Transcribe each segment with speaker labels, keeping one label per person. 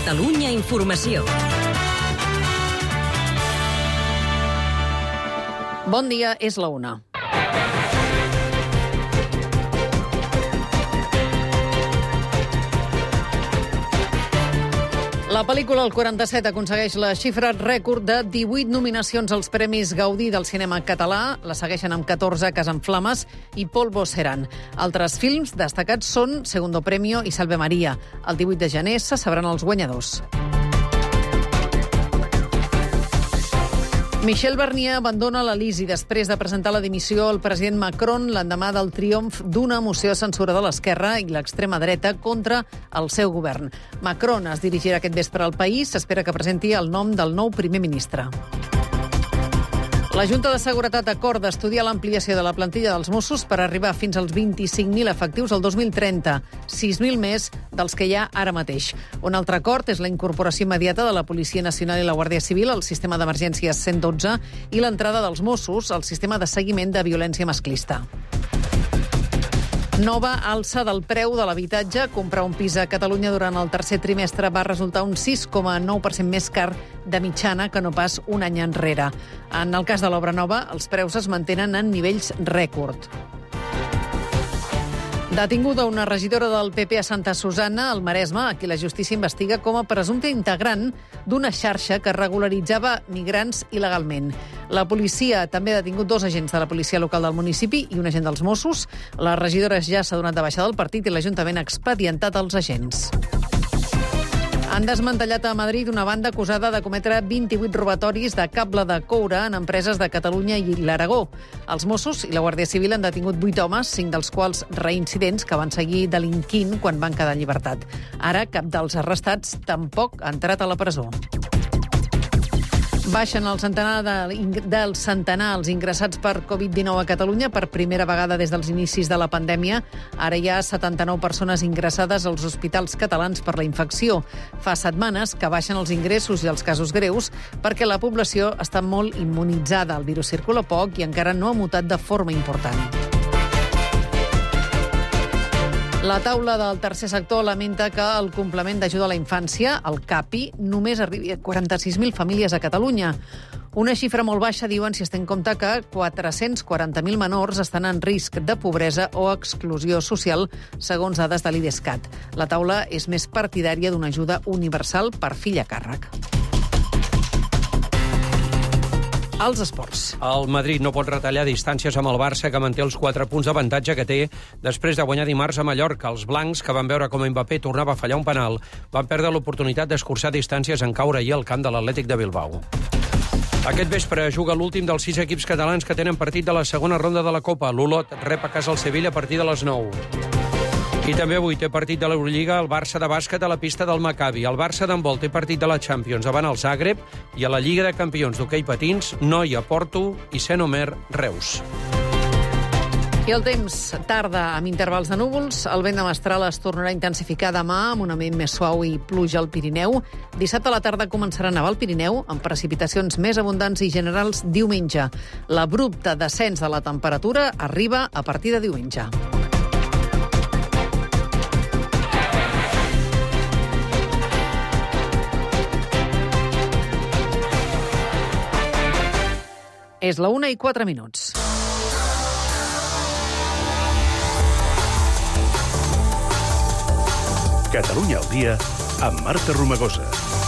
Speaker 1: Catalunya Informació.
Speaker 2: Bon dia, és la 1. La pel·lícula El 47 aconsegueix la xifra rècord de 18 nominacions als Premis Gaudí del cinema català. La segueixen amb 14 Casa en Flames i Polvo Serán. Altres films destacats són Segundo Premio i Salve María. El 18 de gener se sabran els guanyadors. Michel Barnier abandona l'Elisi després de presentar la dimissió al president Macron l'endemà del triomf d'una moció de censura de l'esquerra i l'extrema dreta contra el seu govern. Macron es dirigirà aquest vespre al país. S'espera que presenti el nom del nou primer ministre. La Junta de Seguretat acorda estudiar l'ampliació de la plantilla dels Mossos per arribar fins als 25.000 efectius el 2030, 6.000 més dels que hi ha ara mateix. Un altre acord és la incorporació immediata de la Policia Nacional i la Guàrdia Civil al sistema d'emergències 112 i l'entrada dels Mossos al sistema de seguiment de violència masclista. Nova alça del preu de l'habitatge. Comprar un pis a Catalunya durant el tercer trimestre va resultar un 6,9% més car de mitjana que no pas un any enrere. En el cas de l'obra nova, els preus es mantenen en nivells rècord. Detinguda una regidora del PP a Santa Susanna, al Maresme, a qui la justícia investiga com a presumpte integrant d'una xarxa que regularitzava migrants il·legalment. La policia també ha detingut 2 agents de la policia local del municipi i un agent dels Mossos. La regidora ja s'ha donat de baixa del partit i l'Ajuntament ha expedientat els agents. Han desmantellat a Madrid una banda acusada de cometre 28 robatoris de cable de coure en empreses de Catalunya i l'Aragó. Els Mossos i la Guàrdia Civil han detingut 8 homes, 5 dels quals reincidents que van seguir delinquint quan van quedar en llibertat. Ara cap dels arrestats tampoc ha entrat a la presó. Baixen el centenar els ingressats per Covid-19 a Catalunya per primera vegada des dels inicis de la pandèmia. Ara hi ha 79 persones ingressades als hospitals catalans per la infecció. Fa setmanes que baixen els ingressos i els casos greus perquè la població està molt immunitzada. El virus circula poc i encara no ha mutat de forma important. La taula del tercer sector lamenta que el complement d'ajuda a la infància, el CAPI, només arribi a 46.000 famílies a Catalunya. Una xifra molt baixa, diuen, si es té en compte que 440.000 menors estan en risc de pobresa o exclusió social, segons dades de l'IDESCAT. La taula és més partidària d'una ajuda universal per fill a càrrec. Els esports.
Speaker 3: El Madrid no pot retallar distàncies amb el Barça, que manté els 4 punts d'avantatge que té després de guanyar dimarts a Mallorca. Els blancs, que van veure com Mbappé tornava a fallar un penal, van perdre l'oportunitat d'escurçar distàncies en caure ahir al camp de l'Atlètic de Bilbao. Aquest vespre juga l'últim dels 6 equips catalans que tenen partit de la segona ronda de la Copa. L'Olot rep a casa el Sevilla a partir de les 9. I també avui té partit de l'Eurolliga el Barça de bàsquet a la pista del Maccabi. El Barça d'handbol té partit de la Champions davant el Zagreb i a la Lliga de Campions d'hoquei patins, Noia, Porto i Saint Omer, Reus.
Speaker 2: I el temps, tarda amb intervals de núvols. El vent de mestral es tornarà a intensificar demà amb un ambient més suau i pluja al Pirineu. Dissabte a la tarda començarà a nevar al Pirineu amb precipitacions més abundants i generals diumenge. L'abrupte descens de la temperatura arriba a partir de diumenge. És la 1:04.
Speaker 4: Catalunya al dia amb Marta Romagosa.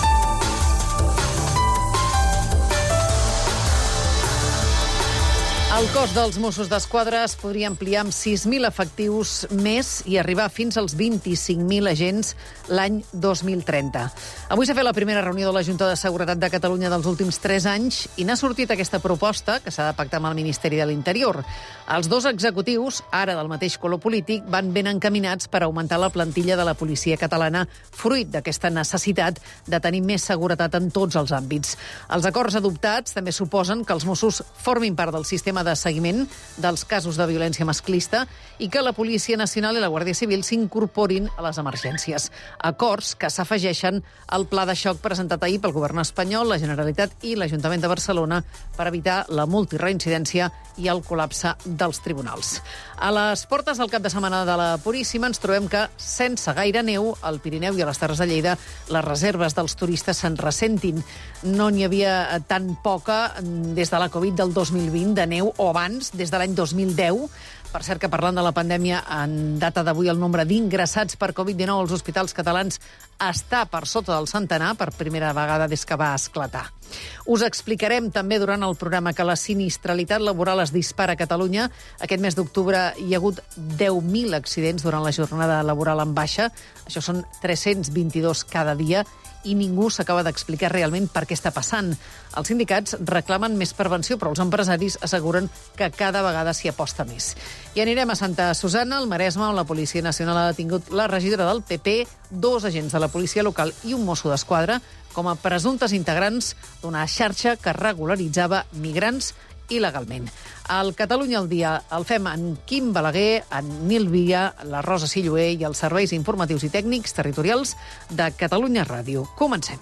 Speaker 2: El cos dels Mossos d'Esquadra es podria ampliar amb 6.000 efectius més i arribar fins als 25.000 agents l'any 2030. Avui s'ha fet la primera reunió de la Junta de Seguretat de Catalunya dels últims 3 anys i n'ha sortit aquesta proposta, que s'ha de pactar amb el Ministeri de l'Interior. Els 2 executius, ara del mateix color polític, van ben encaminats per augmentar la plantilla de la policia catalana, fruit d'aquesta necessitat de tenir més seguretat en tots els àmbits. Els acords adoptats també suposen que els Mossos formin part del sistema sistema de seguiment dels casos de violència masclista i que la Policia Nacional i la Guàrdia Civil s'incorporin a les emergències. Acords que s'afegeixen al pla de xoc presentat ahir pel govern espanyol, la Generalitat i l'Ajuntament de Barcelona per evitar la multireincidència i el col·lapse dels tribunals. A les portes del cap de setmana de la Puríssima ens trobem que, sense gaire neu, al Pirineu i a les Terres de Lleida, les reserves dels turistes se'n ressentin. No n'hi havia tan poca des de la Covid del 2020 de neu, o abans, des de l'any 2010. Per cert que, parlant de la pandèmia, en data d'avui el nombre d'ingressats per Covid-19 als hospitals catalans està per sota del centenar, per primera vegada des que va esclatar. Us explicarem també durant el programa que la sinistralitat laboral es dispara a Catalunya. Aquest mes d'octubre hi ha hagut 10.000 accidents durant la jornada laboral en baixa. Això són 322 cada dia i ningú s'acaba d'explicar realment per què està passant. Els sindicats reclamen més prevenció, però els empresaris asseguren que cada vegada s'hi aposta més. I anirem a Santa Susanna, al Maresme, on la Policia Nacional ha detingut la regidora del PP, 2 agents de la policia local i un mosso d'esquadra com a presumptes integrants d'una xarxa que regularitzava migrants il·legalment. El Catalunya al dia el fem en Quim Balaguer, en Nil Villa, la Rosa Silloé i els serveis informatius i tècnics territorials de Catalunya Ràdio. Comencem.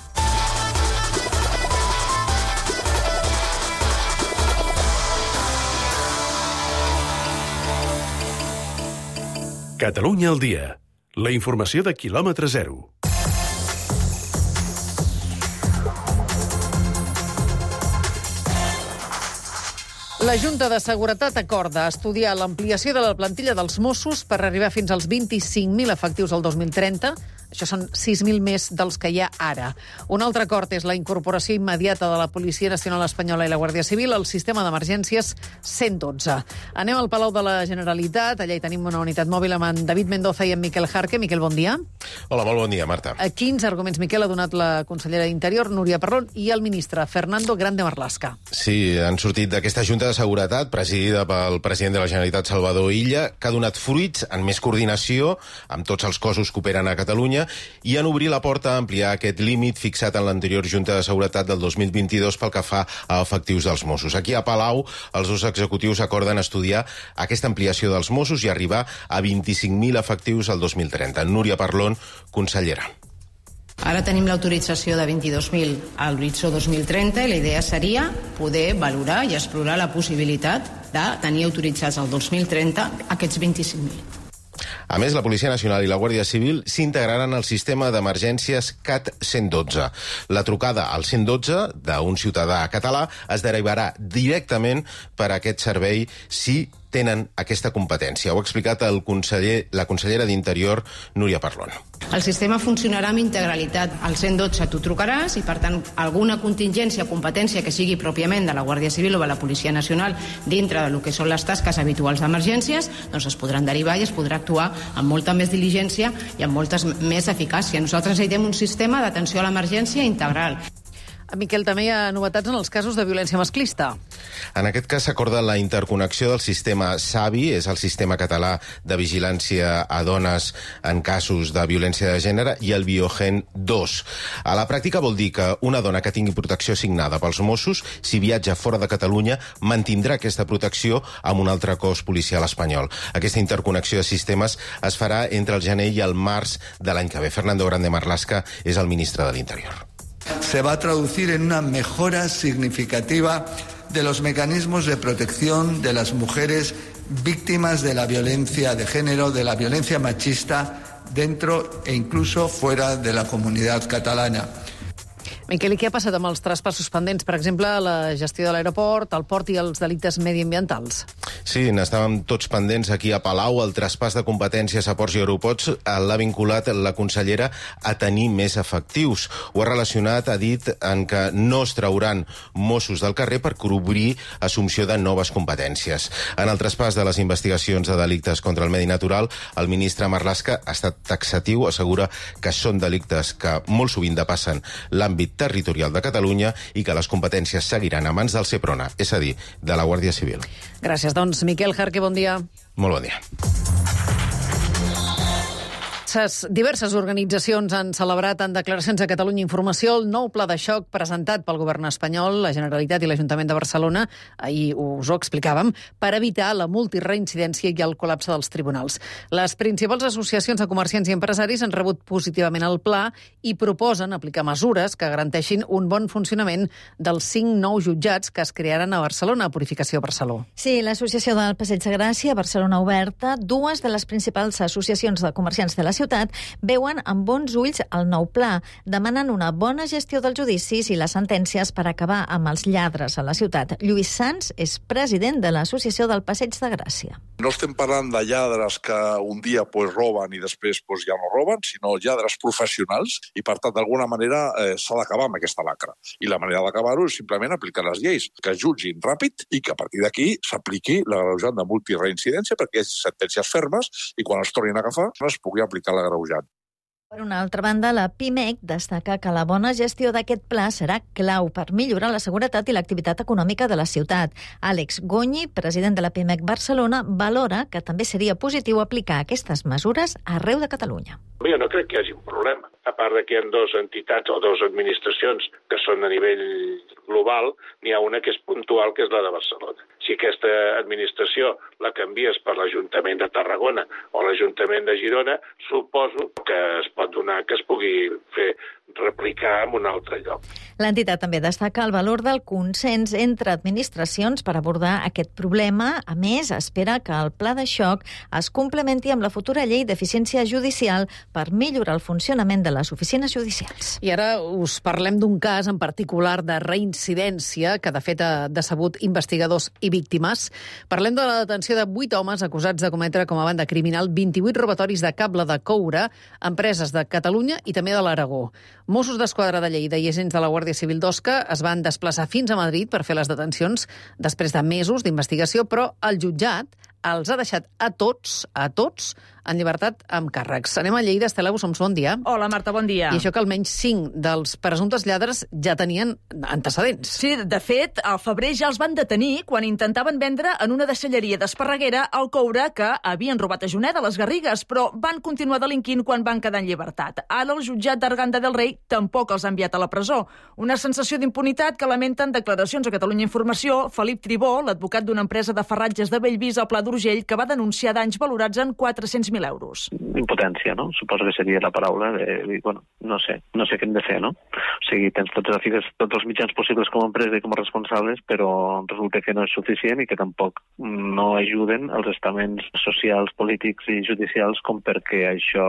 Speaker 4: Catalunya al dia. La informació de quilòmetre zero.
Speaker 2: La Junta de Seguretat acorda estudiar l'ampliació de la plantilla dels Mossos per arribar fins als 25.000 efectius al 2030. Això són 6.000 més dels que hi ha ara. Un altre acord és la incorporació immediata de la Policia Nacional Espanyola i la Guàrdia Civil al sistema d'emergències 112. Anem al Palau de la Generalitat. Allà hi tenim una unitat mòbil amb en David Mendoza i en Miquel Jarque. Miquel, bon dia.
Speaker 1: Hola, molt bon dia, Marta.
Speaker 2: Quins arguments, Miquel, ha donat la consellera d'Interior, Núria Parlon, i el ministre Fernando Grande Marlaska?
Speaker 1: Sí, han sortit d'aquesta Junta de Seguretat, presidida pel president de la Generalitat, Salvador Illa, que ha donat fruits en més coordinació amb tots els cossos que operen a Catalunya i en obrir la porta a ampliar aquest límit fixat en l'anterior Junta de Seguretat del 2022 pel que fa a efectius dels Mossos. Aquí a Palau, els dos executius acorden estudiar aquesta ampliació dels Mossos i arribar a 25.000 efectius al 2030. Núria Parlon, consellera.
Speaker 5: Ara tenim l'autorització de 22.000 a l'horitzó 2030 i la idea seria poder valorar i explorar la possibilitat de tenir autoritzats al 2030 aquests 25.000.
Speaker 1: A més, la Policia Nacional i la Guàrdia Civil s'integraran al sistema d'emergències CAT 112. La trucada al 112 d'un ciutadà català es derivarà directament per a aquest servei si tenen aquesta competència. Ho ha explicat la consellera d'Interior, Núria Parlon.
Speaker 5: El sistema funcionarà amb integralitat. Al 112 tu trucaràs i, per tant, alguna contingència o competència que sigui pròpiament de la Guàrdia Civil o de la Policia Nacional dintre del que són les tasques habituals d'emergències, doncs es podran derivar i es podrà actuar amb molta més diligència i amb molta més eficàcia. Nosaltres necessitem un sistema d'atenció a l'emergència integral.
Speaker 2: Miquel, també hi ha novetats en els casos de violència masclista.
Speaker 1: En aquest cas s'acorda la interconnexió del sistema SAVI, és el sistema català de vigilància a dones en casos de violència de gènere, i el Biogen 2. A la pràctica vol dir que una dona que tingui protecció assignada pels Mossos, si viatja fora de Catalunya, mantindrà aquesta protecció amb un altre cos policial espanyol. Aquesta interconnexió de sistemes es farà entre el gener i el març de l'any que ve. Fernando Grande Marlaska és el ministre de l'Interior.
Speaker 6: Se va a traducir en una mejora significativa de los mecanismos de protección de las mujeres víctimas de la violencia de género, de la violencia machista, dentro e incluso fuera de la comunidad catalana.
Speaker 2: Miquel, i què ha passat amb els traspassos pendents, per exemple, la gestió de l'aeroport, el port i els delictes mediambientals?
Speaker 1: Sí, n'estàvem tots pendents aquí a Palau. El traspàs de competències a ports i aeroports l'ha vinculat la consellera a tenir més efectius. Ho ha relacionat, ha dit, en que no es trauran Mossos del carrer per cobrir assumpció de noves competències. En el traspàs de les investigacions de delictes contra el medi natural, el ministre Marlaska ha estat taxatiu, assegura que són delictes que molt sovint depassen l'àmbit territorial de Catalunya i que les competències seguiran a mans del Seprona, és a dir, de la Guàrdia Civil.
Speaker 2: Gràcies, doncs. Miquel Jarque, bon dia.
Speaker 1: Molt bon dia.
Speaker 2: Diverses organitzacions han celebrat en declaracions a Catalunya Informació el nou pla de xoc presentat pel govern espanyol, la Generalitat i l'Ajuntament de Barcelona, ahir us ho explicàvem, per evitar la multireincidència i el col·lapse dels tribunals. Les principals associacions de comerciants i empresaris han rebut positivament el pla i proposen aplicar mesures que garanteixin un bon funcionament dels 5 nous jutjats que es crearan a Barcelona, a Purificació Barceló.
Speaker 7: Sí, l'Associació del Passeig de Gràcia, Barcelona Oberta, dues de les principals associacions de comerciants de la ciutat veuen amb bons ulls el nou pla. Demanen una bona gestió dels judicis i les sentències per acabar amb els lladres a la ciutat. Lluís Sans és president de l'Associació del Passeig de Gràcia.
Speaker 8: No estem parlant de lladres que un dia roben i després ja no roben, sinó lladres professionals i, per tant, d'alguna manera s'ha d'acabar amb aquesta lacra. I la manera d'acabar-ho és simplement aplicar les lleis, que jutgin ràpid i que a partir d'aquí s'apliqui l'agreujant de multireincidència perquè hi hagi sentències fermes i quan es tornin a agafar es pugui aplicar l'agreujant.
Speaker 7: Per una altra banda, la PIMEC destaca que la bona gestió d'aquest pla serà clau per millorar la seguretat i l'activitat econòmica de la ciutat. Àlex Gonyi, president de la PIMEC Barcelona, valora que també seria positiu aplicar aquestes mesures arreu de Catalunya.
Speaker 9: Jo no crec que hi hagi un problema. A part que hi ha dues entitats o dues administracions que són a nivell global, n'hi ha una que és puntual, que és la de Barcelona. Si aquesta administració la canvies per l'Ajuntament de Tarragona o l'Ajuntament de Girona, suposo que es pot donar que es pugui fer replicar en un altre lloc.
Speaker 7: L'entitat també destaca el valor del consens entre administracions per abordar aquest problema. A més, espera que el pla de xoc es complementi amb la futura llei d'eficiència judicial per millorar el funcionament de les oficines judicials.
Speaker 2: I ara us parlem d'un cas en particular de reincidència que, de fet, ha decebut investigadors i víctimes. Parlem de la detenció de 8 homes acusats de cometre com a banda criminal 28 robatoris de cable de coure a empreses de Catalunya i també de l'Aragó. Mossos d'Esquadra de Lleida i agents de la Guàrdia Civil d'Osca es van desplaçar fins a Madrid per fer les detencions després de mesos d'investigació, però el jutjat els ha deixat a tots, en llibertat amb càrrecs. Anem a Lleida. Estela Bussoms, bon dia.
Speaker 10: Hola, Marta, bon dia.
Speaker 2: I això que almenys 5 dels presumptes lladres ja tenien antecedents.
Speaker 10: Sí, de fet, al febrer ja els van detenir quan intentaven vendre en una deixalleria d'Esparreguera el coure que havien robat a Juneda, a les Garrigues, però van continuar delinquint quan van quedar en llibertat. Ara el jutjat d'Arganda del Rei tampoc els ha enviat a la presó. Una sensació d'impunitat que lamenten declaracions a Catalunya Informació Felip Tribó, l'advocat d'una empresa de ferratges de Bellvís al Pla d'Urgell, que va denunciar danys valorats en 400.000 euros.
Speaker 11: Impotència, no? Suposo que seria la paraula de, bueno, no sé què hem de fer, no? O sigui, tens tots els mitjans possibles com a empresa i com a responsables, però resulta que no és suficient i que tampoc no ajuden els estaments socials, polítics i judicials com perquè això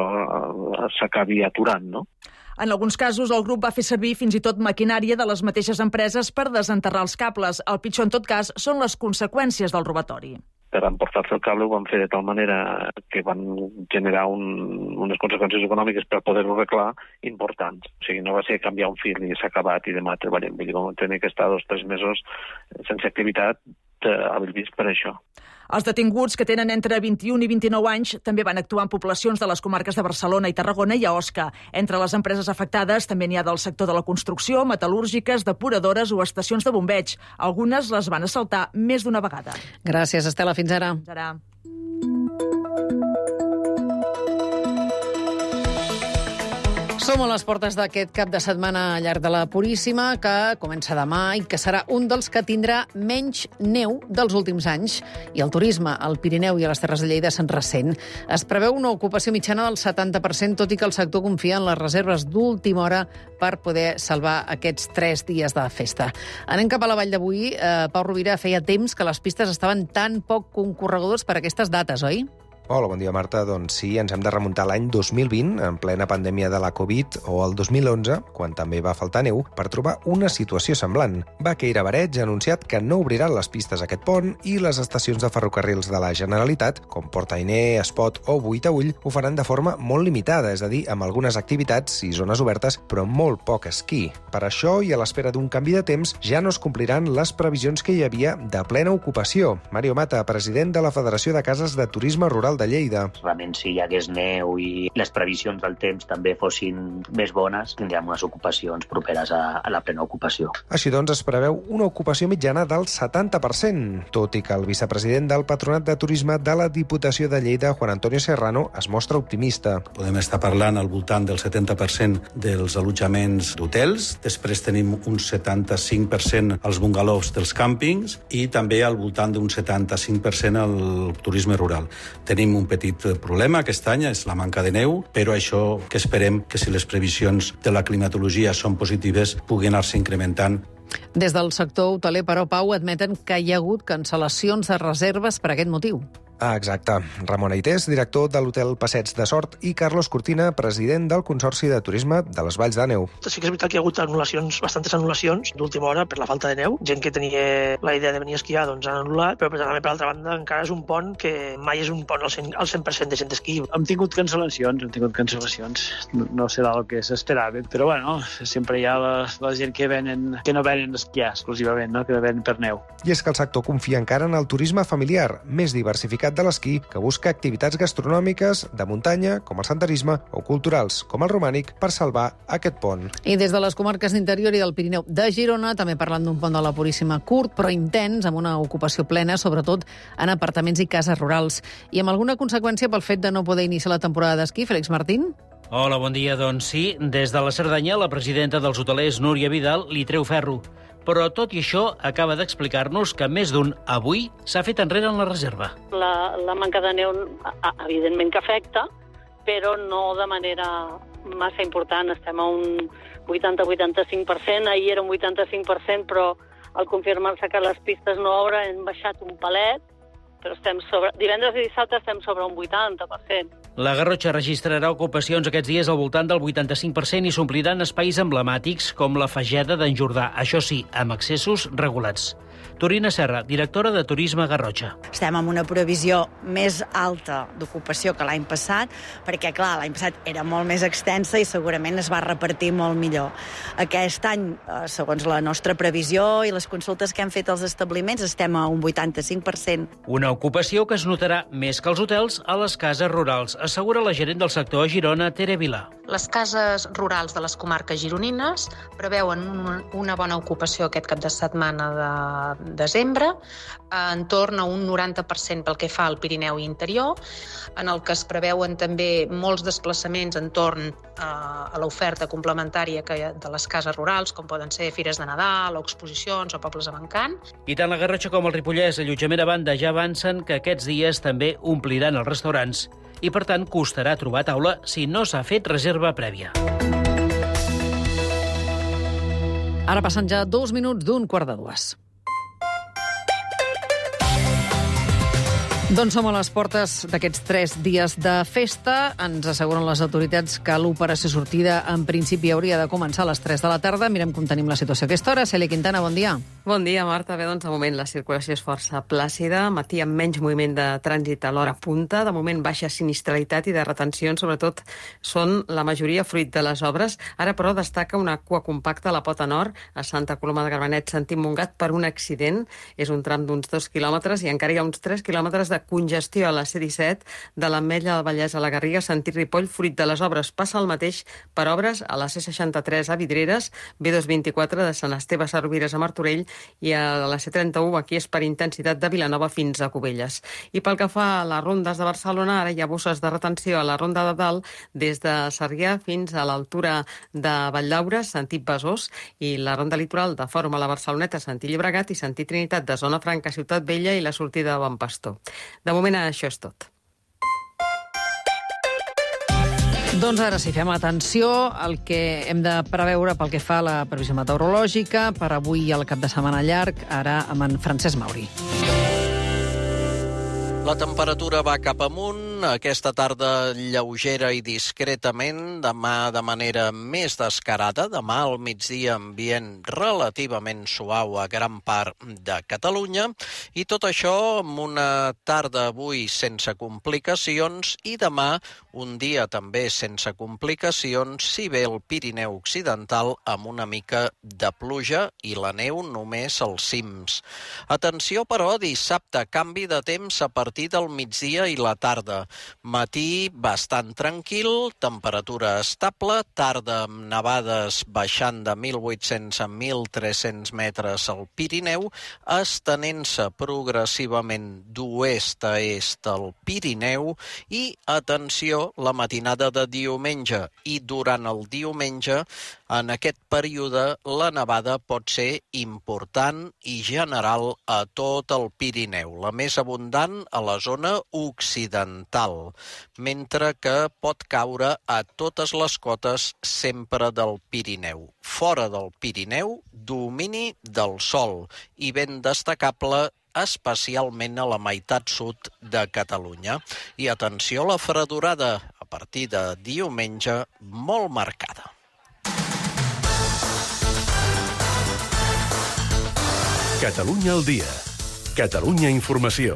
Speaker 11: s'acabi aturant, no?
Speaker 10: En alguns casos, el grup va fer servir fins i tot maquinària de les mateixes empreses per desenterrar els cables. El pitjor, en tot cas, són les conseqüències del robatori.
Speaker 11: Per emportar-se el cable ho van fer de tal manera que van generar unes conseqüències econòmiques per poder-ho arreglar importants. O sigui, no va ser canviar un fil i s'ha acabat i demà treballem. Vull dir, vam tenir que estar 2 o 3 mesos sense activitat a Bellvís per això.
Speaker 10: Els detinguts, que tenen entre 21 i 29 anys, també van actuar en poblacions de les comarques de Barcelona i Tarragona i a Osca. Entre les empreses afectades també n'hi ha del sector de la construcció, metal·lúrgiques, depuradores o estacions de bombeig. Algunes les van assaltar més d'una vegada.
Speaker 2: Gràcies, Estela. Fins ara.
Speaker 10: Fins ara.
Speaker 2: Som a les portes d'aquest cap de setmana llarg de la Puríssima, que comença demà i que serà un dels que tindrà menys neu dels últims anys. I el turisme al Pirineu i a les Terres de Lleida se'n ressent. Es preveu una ocupació mitjana del 70%, tot i que el sector confia en les reserves d'última hora per poder salvar aquests 3 dies de festa. Anem cap a la Vall d'Avui. Pau Rovira, feia temps que les pistes estaven tan poc concorregudes per aquestes dates, oi?
Speaker 12: Hola, bon dia, Marta. Doncs sí, ens hem de remuntar a l'any 2020, en plena pandèmia de la Covid, o al 2011, quan també va faltar neu, per trobar una situació semblant. Baqueira Bareig ha anunciat que no obriran les pistes aquest pont i les estacions de ferrocarrils de la Generalitat, com Port Ainé, Espot o Buitaüll, ho faran de forma molt limitada, és a dir, amb algunes activitats i zones obertes, però molt poc esquí. Per això, i a l'espera d'un canvi de temps, ja no es compliran les previsions que hi havia de plena ocupació. Mario Mata, president de la Federació de Cases de Turisme Rural de Lleida.
Speaker 13: Realment, si hi hagués neu i les previsions del temps també fossin més bones, tindríem unes ocupacions properes a la plena ocupació.
Speaker 12: Així doncs, es preveu una ocupació mitjana del 70%, tot i que el vicepresident del Patronat de Turisme de la Diputació de Lleida, Juan Antonio Serrano, es mostra optimista.
Speaker 14: Podem estar parlant al voltant del 70% dels allotjaments d'hotels, després tenim un 75% als bungalows dels càmpings i també al voltant d'un 75% al turisme rural. Tenim un petit problema aquest any, és la manca de neu, però això que esperem que si les previsions de la climatologia són positives pugui anar-se incrementant.
Speaker 2: Des del sector hoteler, però, Pau, admeten que hi ha hagut cancel·lacions de reserves per aquest motiu.
Speaker 12: Exacte. Ramon Aités, director de l'hotel Passeig de Sort, i Carlos Cortina, president del Consorci de Turisme de les Valls d'Àneu.
Speaker 15: Sí que és veritat que hi ha hagut bastantes anul·lacions d'última hora per la falta de neu. Gent que tenia la idea de venir a esquiar doncs han anul·lat, però també, per altra banda, encara és un pont que mai és un pont al 100% de gent d'esquí.
Speaker 16: Hem tingut cancel·lacions. No serà el que s'esperava, però bueno, sempre hi ha la gent que no venen a esquiar exclusivament, no? Que venen per neu.
Speaker 12: I és que el sector confia encara en el turisme familiar, més diversificat de l'esquí, que busca activitats gastronòmiques, de muntanya, com el senderisme, o culturals, com el romànic, per salvar aquest pont.
Speaker 2: I des de les comarques d'Interior i del Pirineu de Girona, també parlant d'un pont de la Puríssima curt, però intens, amb una ocupació plena, sobretot en apartaments i cases rurals. I amb alguna conseqüència pel fet de no poder iniciar la temporada d'esquí, Félix Martín?
Speaker 17: Hola, bon dia. Doncs sí, des de la Cerdanya, la presidenta dels hotelers, Núria Vidal, li treu ferro. Però tot i això acaba d'explicar-nos que més d'un avui s'ha fet enrere en la reserva.
Speaker 18: La manca de neu evidentment que afecta, però no de manera massa important. Estem a un 80-85%, ahir era un 85%, però al confirmar-se que les pistes no obren hem baixat un palet, però divendres i dissabte estem sobre un 80%.
Speaker 17: La Garrotxa registrarà ocupacions aquests dies al voltant del 85% i s'ompliran espais emblemàtics com la Fageda d'en Jordà, això sí, amb accessos regulats. Torina Serra, directora de Turisme Garrotxa.
Speaker 19: Estem amb una previsió més alta d'ocupació que l'any passat, perquè, clar, l'any passat era molt més extensa i segurament es va repartir molt millor. Aquest any, segons la nostra previsió i les consultes que han fet els establiments, estem a un 85%.
Speaker 17: Una ocupació que es notarà més que els hotels a les cases rurals, assegura la gerent del sector a Girona, Tere Vilà.
Speaker 20: Les cases rurals de les comarques gironines preveuen una bona ocupació aquest cap de setmana de desembre, en torn a un 90% pel que fa al Pirineu i interior, en el que es preveuen també molts desplaçaments en torn a l'oferta complementària de les cases rurals, com poden ser fires de Nadal, o exposicions, o pobles amb encant.
Speaker 17: I tant la Garrotxa com el Ripollès, allotjament a banda, ja avancen que aquests dies també ompliran els restaurants. I, per tant, costarà trobar taula si no s'ha fet reserva prèvia.
Speaker 2: Ara passen ja 2 minuts d'un quart de 2. Doncs som a les portes d'aquests 3 dies de festa. Ens asseguren les autoritats que l'operació sortida en principi hauria de començar a les 3 de la tarda. Mirem com tenim la situació a aquesta hora. Cèlia Quintana, bon dia.
Speaker 21: Bon dia, Marta. Bé, doncs de moment la circulació és força plàcida. Matí amb menys moviment de trànsit a l'hora punta. De moment baixa sinistralitat i de retencions, sobretot són la majoria fruit de les obres. Ara, però, destaca una cua compacta a la Pota Nord, a Santa Coloma de Gramenet, sentit Montgat, per un accident. És un tram d'uns 2 quilòmetres i encara hi ha uns 3 quilòmetres de congestió a la C-17 de l'Ametlla del Vallès a la Garriga, sentit Ripoll, fruit de les obres. Passa el mateix per obres a la C-63 a Vidreres, B224 de Sant Esteve a Cervires a Martorell i a la C-31 aquí és per intensitat de Vilanova fins a Cubelles. I pel que fa a les rondes de Barcelona, ara hi ha bosses de retenció a la ronda de dalt des de Sarrià fins a l'altura de Valldaura, sentit Besòs, i la ronda litoral de Fòrum a la Barceloneta, sentit Llobregat, i sentit Trinitat de Zona Franca, Ciutat Vella i la sortida de Bon Pastor. De moment això és tot.
Speaker 2: Doncs ara sí, fem atenció al que hem de preveure pel que fa a la previsió meteorològica per avui i al cap de setmana llarg, ara amb en Francesc Mauri.
Speaker 22: La temperatura va cap amunt, aquesta tarda lleugera i discretament, demà de manera més descarada, demà al migdia ambient relativament suau a gran part de Catalunya, i tot això amb una tarda avui sense complicacions i demà un dia també sense complicacions, si bé el Pirineu Occidental amb una mica de pluja i la neu només als cims. Atenció, però, dissabte, canvi de temps a partir del migdia i la tarda. Matí bastant tranquil, temperatura estable, tarda amb nevades baixant de 1.800 a 1.300 metres al Pirineu, estenent-se progressivament d'oest a est al Pirineu i, atenció, la matinada de diumenge i durant el diumenge, en aquest període, la nevada pot ser important i general a tot el Pirineu, la més abundant a la zona occidental, mentre que pot caure a totes les cotes sempre del Pirineu. Fora del Pirineu, domini del sol i ben destacable especialment a la meitat sud de Catalunya. I atenció a la fredorada, a partir de diumenge, molt marcada.
Speaker 3: Catalunya al dia. Catalunya Informació.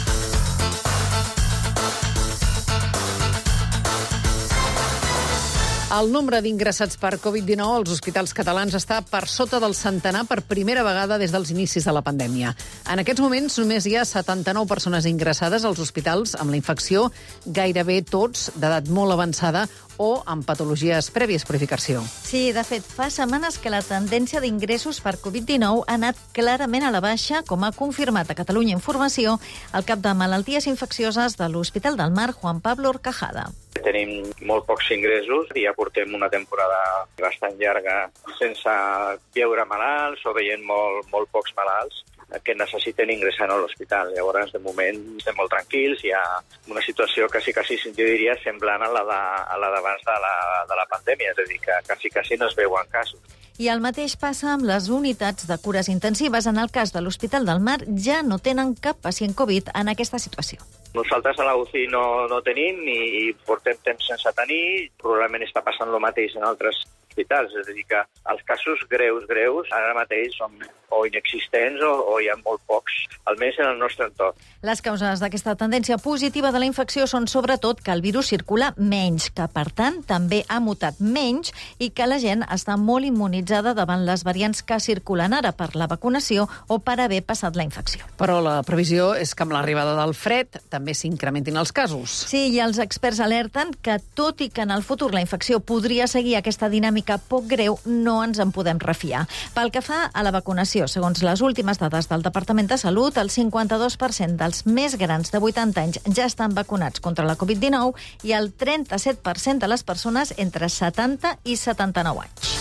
Speaker 2: El nombre d'ingressats per Covid-19 als hospitals catalans està per sota del centenar per primera vegada des dels inicis de la pandèmia. En aquests moments només hi ha 79 persones ingressades als hospitals amb la infecció, gairebé tots d'edat molt avançada o amb patologies prèvies purificació.
Speaker 7: Sí, de fet, fa setmanes que la tendència d'ingressos per Covid-19 ha anat clarament a la baixa, com ha confirmat a Catalunya Informació el cap de malalties infeccioses de l'Hospital del Mar, Juan Pablo Horcajada.
Speaker 4: Tenim molt pocs ingressos i ja portem una temporada bastant llarga sense veure malalts o veient molt pocs malalts que necessiten ingressar a l'hospital. Llavors, de moment, estem molt tranquils. Hi ha una situació quasi, jo diria, semblant a la d'abans de la pandèmia, és a dir, que quasi no es veuen casos.
Speaker 7: I el mateix passa amb les unitats de cures intensives. En el cas de l'Hospital del Mar, ja no tenen cap pacient Covid en aquesta situació.
Speaker 4: Nosaltres a la UCI no tenim i portem temps sense tenir. Probablement està passant el mateix en altres hospitals. És a dir, que els casos greus, ara mateix són o inexistents o hi ha molt pocs, almenys en el nostre entorn.
Speaker 7: Les causes d'aquesta tendència positiva de la infecció són sobretot que el virus circula menys, que per tant també ha mutat menys i que la gent està molt immunitzada davant les variants que circulen ara per la vacunació o per haver passat la infecció.
Speaker 2: Però la previsió és que amb l'arribada del fred també s'incrementin els casos.
Speaker 7: Sí, i els experts alerten que tot i que en el futur la infecció podria seguir aquesta dinàmica poc greu, no ens en podem refiar. Pel que fa a la vacunació, segons les últimes dades del Departament de Salut, el 52% dels més grans de 80 anys ja estan vacunats contra la Covid-19 i el 37% de les persones entre 70 i 79 anys.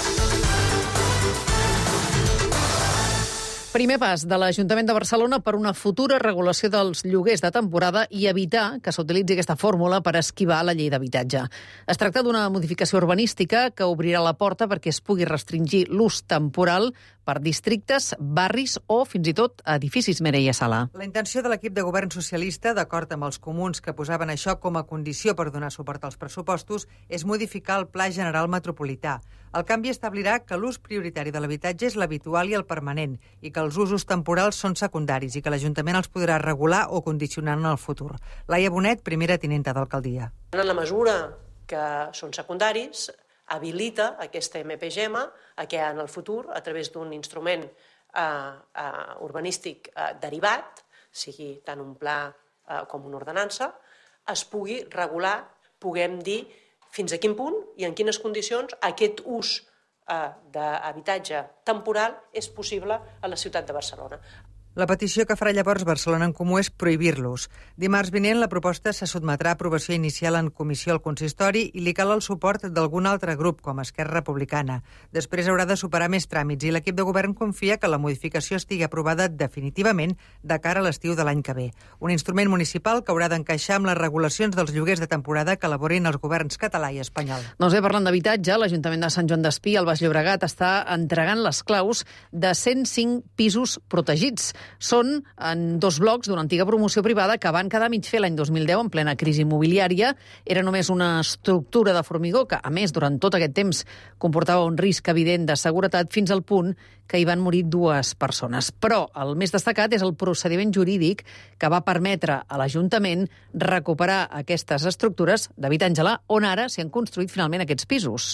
Speaker 2: Primer pas de l'Ajuntament de Barcelona per una futura regulació dels lloguers de temporada i evitar que s'utilitzi aquesta fórmula per esquivar la llei d'habitatge. Es tracta d'una modificació urbanística que obrirà la porta perquè es pugui restringir l'ús temporal per districtes, barris o, fins i tot, edificis. Mireia Sala.
Speaker 23: La intenció de l'equip de govern socialista, d'acord amb els comuns que posaven això com a condició per donar suport als pressupostos, és modificar el Pla General Metropolità. El canvi establirà que l'ús prioritari de l'habitatge és l'habitual i el permanent i que els usos temporals són secundaris i que l'Ajuntament els podrà regular o condicionar en el futur. Laia Bonet, primera tinenta d'alcaldia.
Speaker 24: En la mesura que són secundaris, habilita aquesta MPGM a que en el futur, a través d'un instrument urbanístic derivat, sigui tant un pla com una ordenança, es pugui regular, puguem dir, fins a quin punt i en quines condicions aquest ús d'habitatge temporal és possible a la ciutat de Barcelona.
Speaker 23: La petició que farà llavors Barcelona en Comú és prohibir-los. Dimarts vinent la proposta se sotmetrà a aprovació inicial en comissió al consistori i li cal el suport d'algun altre grup, com Esquerra Republicana. Després haurà de superar més tràmits i l'equip de govern confia que la modificació estigui aprovada definitivament de cara a l'estiu de l'any que ve. Un instrument municipal que haurà d'encaixar amb les regulacions dels lloguers de temporada que elaborin els governs català i espanyol.
Speaker 2: Doncs bé, parlant d'habitatge, l'Ajuntament de Sant Joan d'Espí, al Baix Llobregat, està entregant les claus de 105 pisos protegits. Són en 2 blocs d'una antiga promoció privada que van quedar mig fer l'any 2010 en plena crisi immobiliària. Era només una estructura de formigó que, a més, durant tot aquest temps comportava un risc evident de seguretat fins al punt que hi van morir 2 persones. Però el més destacat és el procediment jurídic que va permetre a l'Ajuntament recuperar aquestes estructures, David Àngela, on ara s'hi han construït finalment aquests pisos.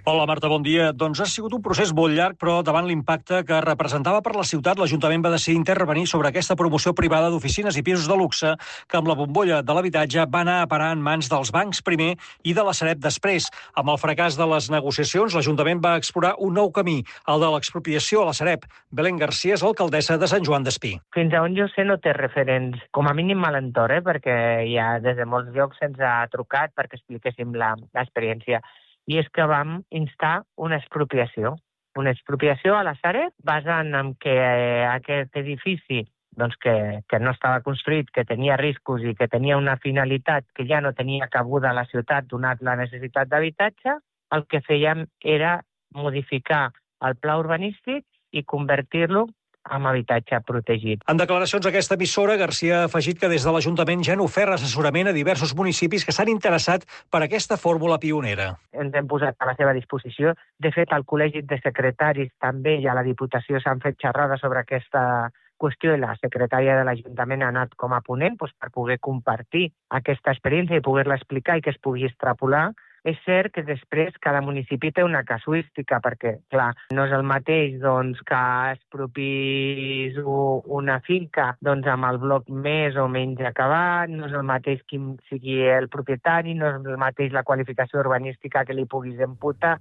Speaker 1: Hola, Marta, bon dia. Doncs ha sigut un procés molt llarg, però davant l'impacte que representava per la ciutat, l'Ajuntament va decidir intervenir sobre aquesta promoció privada d'oficines i pisos de luxe que amb la bombolla de l'habitatge va anar a parar en mans dels bancs primer i de la Sareb després. Amb el fracàs de les negociacions, l'Ajuntament va explorar un nou camí, el de l'expropiació a la Sareb. Belén Garcia és l'alcaldessa de Sant Joan d'Espí.
Speaker 5: Fins a on jo sé no té referents, com a mínim Malentor, perquè ja des de molts llocs se'ns ha trucat perquè expliquéssim l'experiència. I és que vam instar una expropiació a la Sareb, basant en que aquest edifici que no estava construït, que tenia riscos i que tenia una finalitat que ja no tenia cabuda a la ciutat donat la necessitat d'habitatge, el que fèiem era modificar el pla urbanístic i convertir-lo amb habitatge protegit.
Speaker 1: En declaracions a aquesta emissora, Garcia ha afegit que des de l'Ajuntament ja han ofert assessorament a diversos municipis que s'han interessat per aquesta fórmula pionera.
Speaker 5: Ens hem posat a la seva disposició. De fet, al Col·legi de Secretaris també i a la Diputació s'han fet xerrades sobre aquesta qüestió i la secretària de l'Ajuntament ha anat com a ponent per poder compartir aquesta experiència i poder-la explicar i que es pugui extrapolar. És cert que després cada municipi té una casuística, perquè, clar, no és el mateix que expropis una finca amb el bloc més o menys acabat, no és el mateix qui sigui el propietari, no és el mateix la qualificació urbanística que li puguis imputar.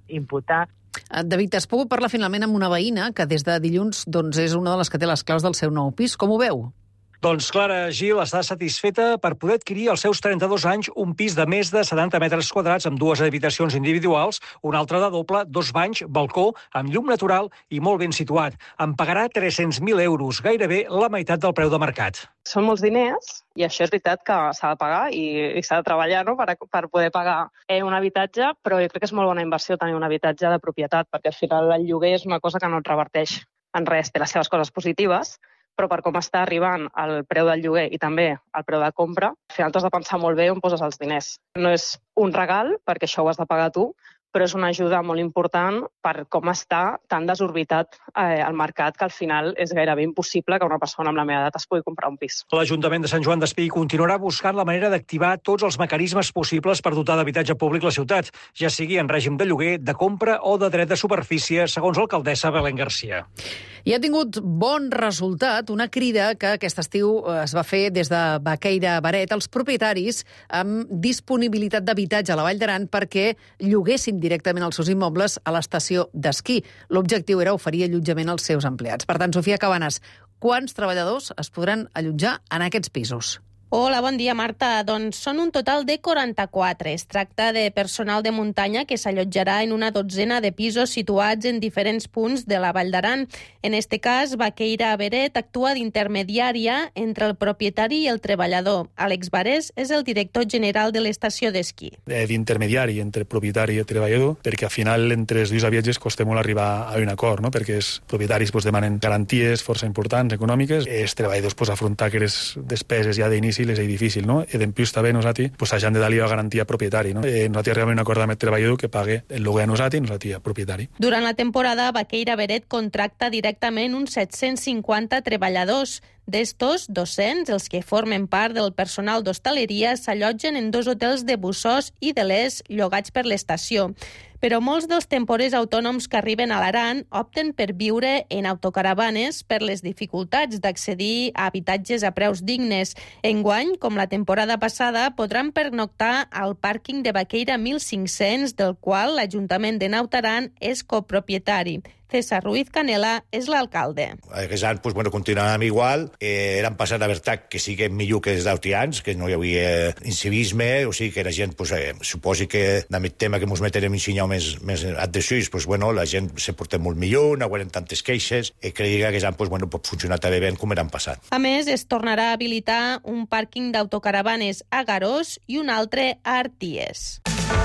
Speaker 2: David, has pogut parlar finalment amb una veïna que des de dilluns és una de les que té les claus del seu nou pis. Com ho veu?
Speaker 1: Doncs Clara Gil està satisfeta per poder adquirir als seus 32 anys un pis de més de 70 metres quadrats amb 2 habitacions individuals, un altre de doble, 2 banys, balcó, amb llum natural i molt ben situat. En pagarà 300.000 euros, gairebé la meitat del preu de mercat.
Speaker 6: Són molts diners i això és veritat que s'ha de pagar i s'ha de treballar per poder pagar un habitatge, però jo crec que és molt bona inversió tenir un habitatge de propietat, perquè al final el lloguer és una cosa que no et reverteix en res, té les seves coses positives, però per com està arribant el preu del lloguer i també el preu de compra, al final t'has de pensar molt bé on poses els diners. No és un regal, perquè això ho has de pagar tu, però és una ajuda molt important per com està tan desorbitat el mercat que al final és gairebé impossible que una persona amb la meva edat es pugui comprar un pis.
Speaker 1: L'Ajuntament de Sant Joan d'Espí continuarà buscant la manera d'activar tots els mecanismes possibles per dotar d'habitatge públic la ciutat, ja sigui en règim de lloguer, de compra o de dret de superfície, segons l'alcaldessa Belén Garcia.
Speaker 2: I ha tingut bon resultat una crida que aquest estiu es va fer des de Baqueira Beret als propietaris amb disponibilitat d'habitatge a la Vall d'Aran perquè lloguessin directament els seus immobles a l'estació d'esquí. L'objectiu era oferir allotjament als seus empleats. Per tant, Sofia Cabanes, quants treballadors es podran allotjar en aquests pisos?
Speaker 8: Hola, bon dia, Marta. Doncs són un total de 44. Es tracta de personal de muntanya que s'allotjarà en una dotzena de pisos situats en diferents punts de la Vall d'Aran. En este cas, Baqueira Beret actua d'intermediària entre el propietari i el treballador. Àlex Barés és el director general de l'estació d'esquí.
Speaker 25: D'intermediari entre propietari i treballador, perquè al final entre els dos viatges costa molt arribar a un acord, no? Perquè els propietaris demanen garanties força importants, econòmiques, els treballadors afrontar aquestes despeses ja d'inici és difícil, no? I en plus també nosaltres hagin de dar-li la garantia al propietari, no? Nosaltres arribem a un acord amb el treballador que pague el lloguer a nosaltres al propietari.
Speaker 8: Durant la temporada, Baqueira Beret contracta directament uns 750 treballadors. D'estos, 200, els que formen part del personal d'hostaleria, s'allotgen en 2 hotels de Bussós i de l'Es llogats per l'estació. Però molts dels temporers autònoms que arriben a l'Aran opten per viure en autocaravanes per les dificultats d'accedir a habitatges a preus dignes. Enguany, com la temporada passada, podran pernoctar al pàrquing de Baqueira 1500, del qual l'Ajuntament de Naut Aran és copropietari. César Ruiz Canela és l'alcalde.
Speaker 26: Aquest any continuàvem igual. L'any passat, la veritat, que sí que millor que els d'altres, que no hi havia incivisme, o sigui que la gent, suposi que amb el tema que ens meterem en senyal més adhesius, la gent se porta molt millor, no haurem tantes queixes, i crec que aquest any pot funcionar també bé com l'any passat.
Speaker 8: A més, es tornarà a habilitar un pàrquing d'autocaravanes a Garós i un altre a Arties.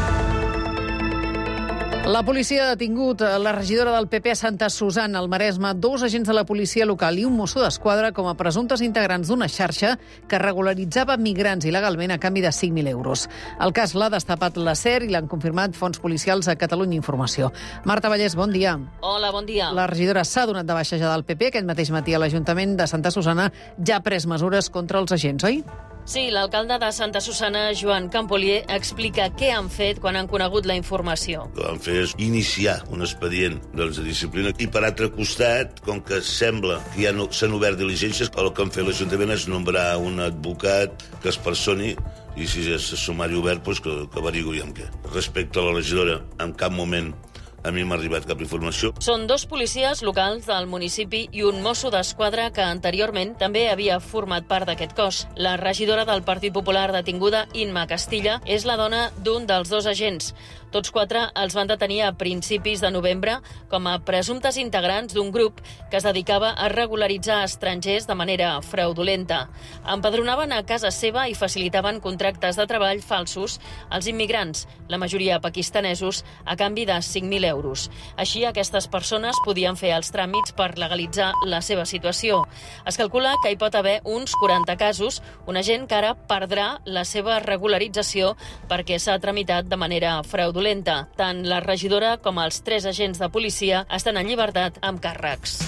Speaker 2: La policia ha detingut la regidora del PP a Santa Susanna, al Maresme, 2 agents de la policia local i un mosso d'esquadra com a presumptes integrants d'una xarxa que regularitzava migrants il·legalment a canvi de 5.000 euros. El cas l'ha destapat la SER i l'han confirmat fonts policials a Catalunya Informació. Marta Vallès, bon dia.
Speaker 27: Hola, bon dia.
Speaker 2: La regidora s'ha donat de baixa ja del PP. Aquest mateix matí a l'Ajuntament de Santa Susanna ja ha pres mesures contra els agents, oi?
Speaker 9: Sí, l'alcalde de Santa Susanna, Joan Campolier, explica què han fet quan han conegut la informació.
Speaker 10: El que vam fer és iniciar un expedient de disciplina i, per altre costat, com que sembla que ja s'han obert diligències, el que han fet l'Ajuntament és nombrar un advocat que es personi i si és sumari obert, doncs que averigui amb què. Respecte a la regidora, en cap moment a mi m'ha arribat cap informació.
Speaker 9: Són 2 policies locals del municipi i un mosso d'esquadra que anteriorment també havia format part d'aquest cos. La regidora del Partit Popular detinguda, Imma Castilla, és la dona d'un dels 2 agents. Tots 4 els van detenir a principis de novembre com a presumptes integrants d'un grup que es dedicava a regularitzar estrangers de manera fraudulenta. Empadronaven a casa seva i facilitaven contractes de treball falsos als immigrants, la majoria pakistanesos, a canvi de 5.000 euros. Així, aquestes persones podien fer els tràmits per legalitzar la seva situació. Es calcula que hi pot haver uns 40 casos, una gent que ara perdrà la seva regularització perquè s'ha tramitat de manera fraudulenta. Tant la regidora com els 3 agents de policia estan en llibertat amb càrrecs.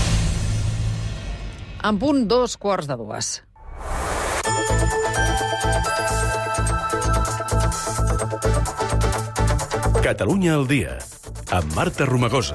Speaker 2: En punt 2:15.
Speaker 3: Catalunya al dia, amb Marta Romagosa.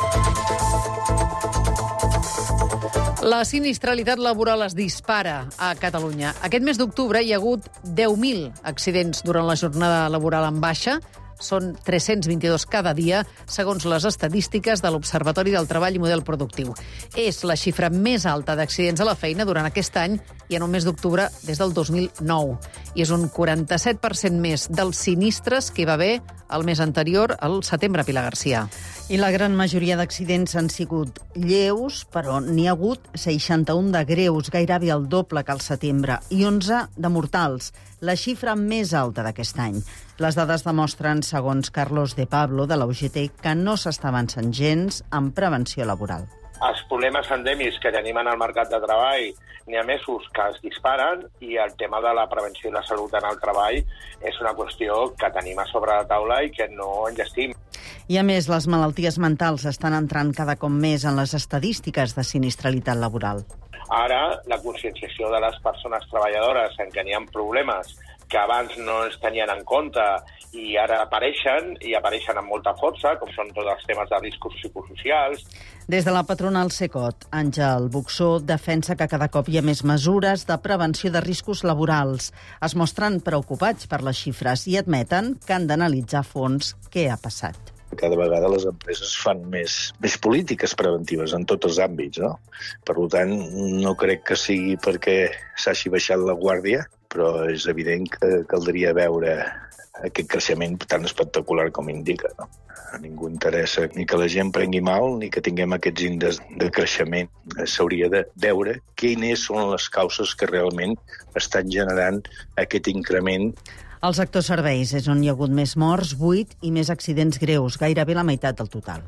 Speaker 2: La sinistralitat laboral es dispara a Catalunya. Aquest mes d'octubre hi ha hagut 10.000 accidents durant la jornada laboral en baixa. Són 322 cada dia, segons les estadístiques de l'Observatori del Treball i Model Productiu. És la xifra més alta d'accidents a la feina durant aquest any i en un mes d'octubre des del 2009. I és un 47% més dels sinistres que hi va haver el mes anterior, al setembre, Pilar Garcia.
Speaker 11: I la gran majoria d'accidents han sigut lleus, però n'hi ha hagut 61 de greus, gairebé el doble que al setembre, i 11 de mortals, la xifra més alta d'aquest any. Les dades demostren, segons Carlos de Pablo, de la UGT, que no s'està avançant gens en prevenció laboral.
Speaker 13: Els problemes endèmics que tenim en el mercat de treball n'hi ha mesos que es disparen i el tema de la prevenció i la salut en el treball és una qüestió que tenim a sobre la taula i que no enllestim.
Speaker 11: I a més, les malalties mentals estan entrant cada cop més en les estadístiques de sinistralitat laboral.
Speaker 13: Ara, la conscienciació de les persones treballadores en què n'hi ha problemes que abans no es tenien en compte i ara apareixen amb molta força, com són tots els temes de riscos psicosocials.
Speaker 11: Des de la patronal Secot, Àngel Buxó defensa que cada cop hi ha més mesures de prevenció de riscos laborals. Es mostren preocupats per les xifres i admeten que han d'analitzar a fons què ha passat.
Speaker 14: Cada vegada les empreses fan més polítiques preventives en tots els àmbits, no? Per tant, no crec que sigui perquè s'hagi baixat la guàrdia, però és evident que caldria veure aquest creixement tan espectacular com indica, no? A ningú interessa ni que la gent prengui mal ni que tinguem aquests índexs de creixement. S'hauria de veure quines són les causes que realment estan generant aquest increment.
Speaker 11: Al sector serveis és on hi ha hagut més morts, 8, i més accidents greus, gairebé la meitat del total.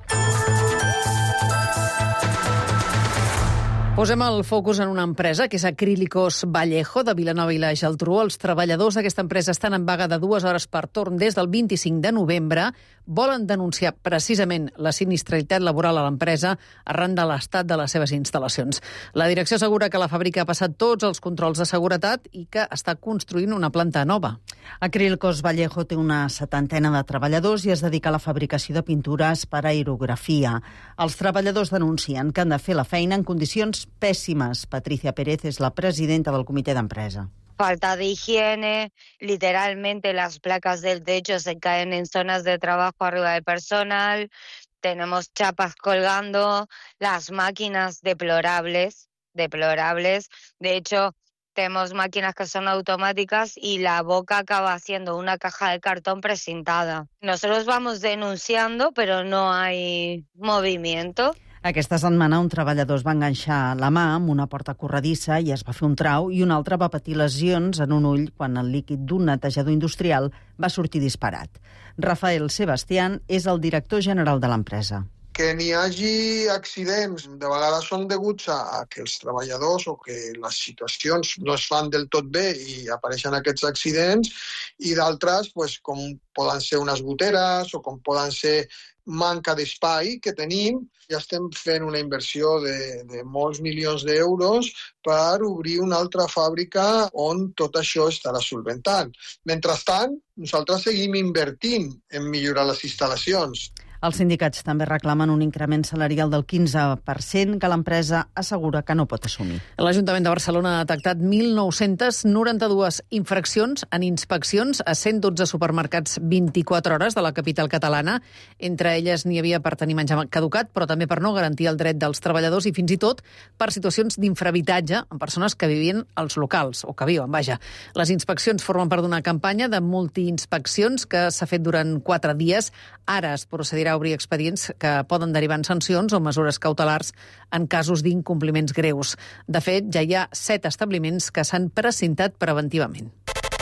Speaker 2: Posem el focus en una empresa, que és Acrílicos Vallejo, de Vilanova i la Geltrú. Els treballadors d'aquesta empresa estan en vaga de 2 hores per torn des del 25 de novembre. Volen denunciar precisament la sinistralitat laboral a l'empresa arran de l'estat de les seves instal·lacions. La direcció assegura que la fàbrica ha passat tots els controls de seguretat i que està construint una planta nova.
Speaker 11: Acrílicos Vallejo té una 70 de treballadors i es dedica a la fabricació de pintures per aerografia. Els treballadors denuncien que han de fer la feina en condicions pèssimes. Patricia Pérez és la presidenta del comitè d'empresa.
Speaker 15: Falta de higiene, literalmente las placas del techo se caen en zonas de trabajo arriba del personal, tenemos chapas colgando, las máquinas deplorables, de hecho tenemos máquinas que son automáticas y la boca acaba haciendo una caja de cartón precintada. Nosotros vamos denunciando, pero no hay movimiento.
Speaker 11: Aquesta setmana un treballador es va enganxar la mà amb una porta corredissa i es va fer un trau, i un altre va patir lesions en un ull quan el líquid d'un netejador industrial va sortir disparat. Rafael Sebastián és el director general de l'empresa.
Speaker 27: Que n'hi hagi accidents, de vegades són deguts a que els treballadors o que les situacions no es fan del tot bé i apareixen aquests accidents, i d'altres, com poden ser unes goteres o com poden ser manca d'espai que tenim. Ja estem fent una inversió de molts milions d'euros per obrir una altra fàbrica on tot això estarà solventant. Mentrestant, nosaltres seguim invertint en millorar les instal·lacions.
Speaker 11: Els sindicats també reclamen un increment salarial del 15% que l'empresa assegura que no pot assumir.
Speaker 2: L'Ajuntament de Barcelona ha detectat 1.992 infraccions en inspeccions a 112 supermercats 24 hores de la capital catalana. Entre elles n'hi havia per tenir menjar caducat, però també per no garantir el dret dels treballadors i fins i tot per situacions d'infrahabitatge en persones que vivien als locals, o que viuen, vaja. Les inspeccions formen part d'una campanya de multiinspeccions que s'ha fet durant 4 dies. Ara es procedirà a obrir expedients que poden derivar en sancions o mesures cautelars en casos d'incompliments greus. De fet, ja hi ha 7 establiments que s'han precintat preventivament.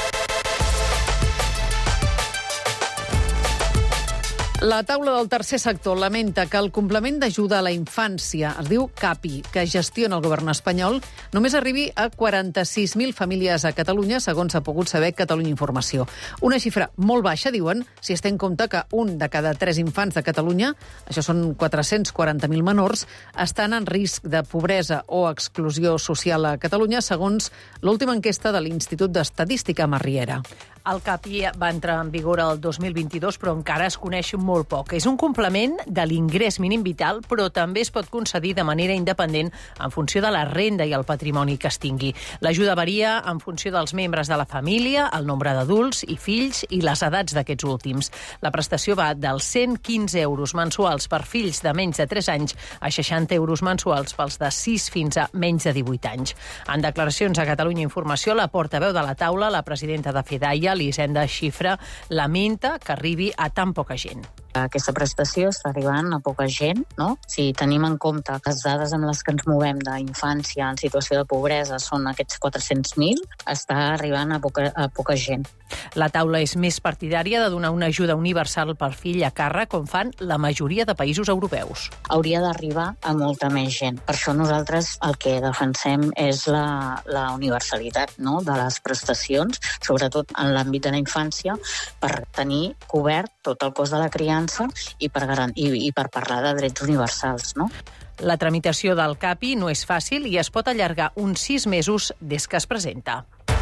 Speaker 2: La taula del tercer sector lamenta que el complement d'ajuda a la infància, es diu CAPI, que gestiona el govern espanyol, només arribi a 46.000 famílies a Catalunya, segons ha pogut saber Catalunya Informació. Una xifra molt baixa, diuen, si es té en compte que un de cada 3 infants de Catalunya, això són 440.000 menors, estan en risc de pobresa o exclusió social a Catalunya, segons l'última enquesta de l'Institut d'Estadística Marriera.
Speaker 12: El CAPI va entrar en vigor el 2022, però encara es coneix molt poc. És un complement de l'ingrés mínim vital, però també es pot concedir de manera independent en funció de la renda i el patrimoni que es tingui. L'ajuda varia en funció dels membres de la família, el nombre d'adults i fills i les edats d'aquests últims. La prestació va dels 115 euros mensuals per fills de menys de 3 anys a 60 euros mensuals pels de 6 fins a menys de 18 anys. En declaracions a Catalunya Informació, la portaveu de la taula, la presidenta de FEDAIA, l'Hisenda Xifra, lamenta que arribi a tan poca gent.
Speaker 16: Aquesta prestació està arribant a poca gent, no? Si tenim en compte que les dades amb les que ens movem d'infància en situació de pobresa són aquests 400.000, està arribant a poca gent.
Speaker 12: La taula és més partidària de donar una ajuda universal per fill a càrrec, com fan la majoria de països europeus.
Speaker 16: Hauria d'arribar a molta més gent. Per això nosaltres el que defensem és la universalitat, no?, de les prestacions, sobretot en l'àmbit de la infància, per tenir cobert tot el cost de la criança i per parlar de drets universals, no?
Speaker 12: La tramitació del CAPI no és fàcil i es pot allargar uns 6 mesos des que es presenta.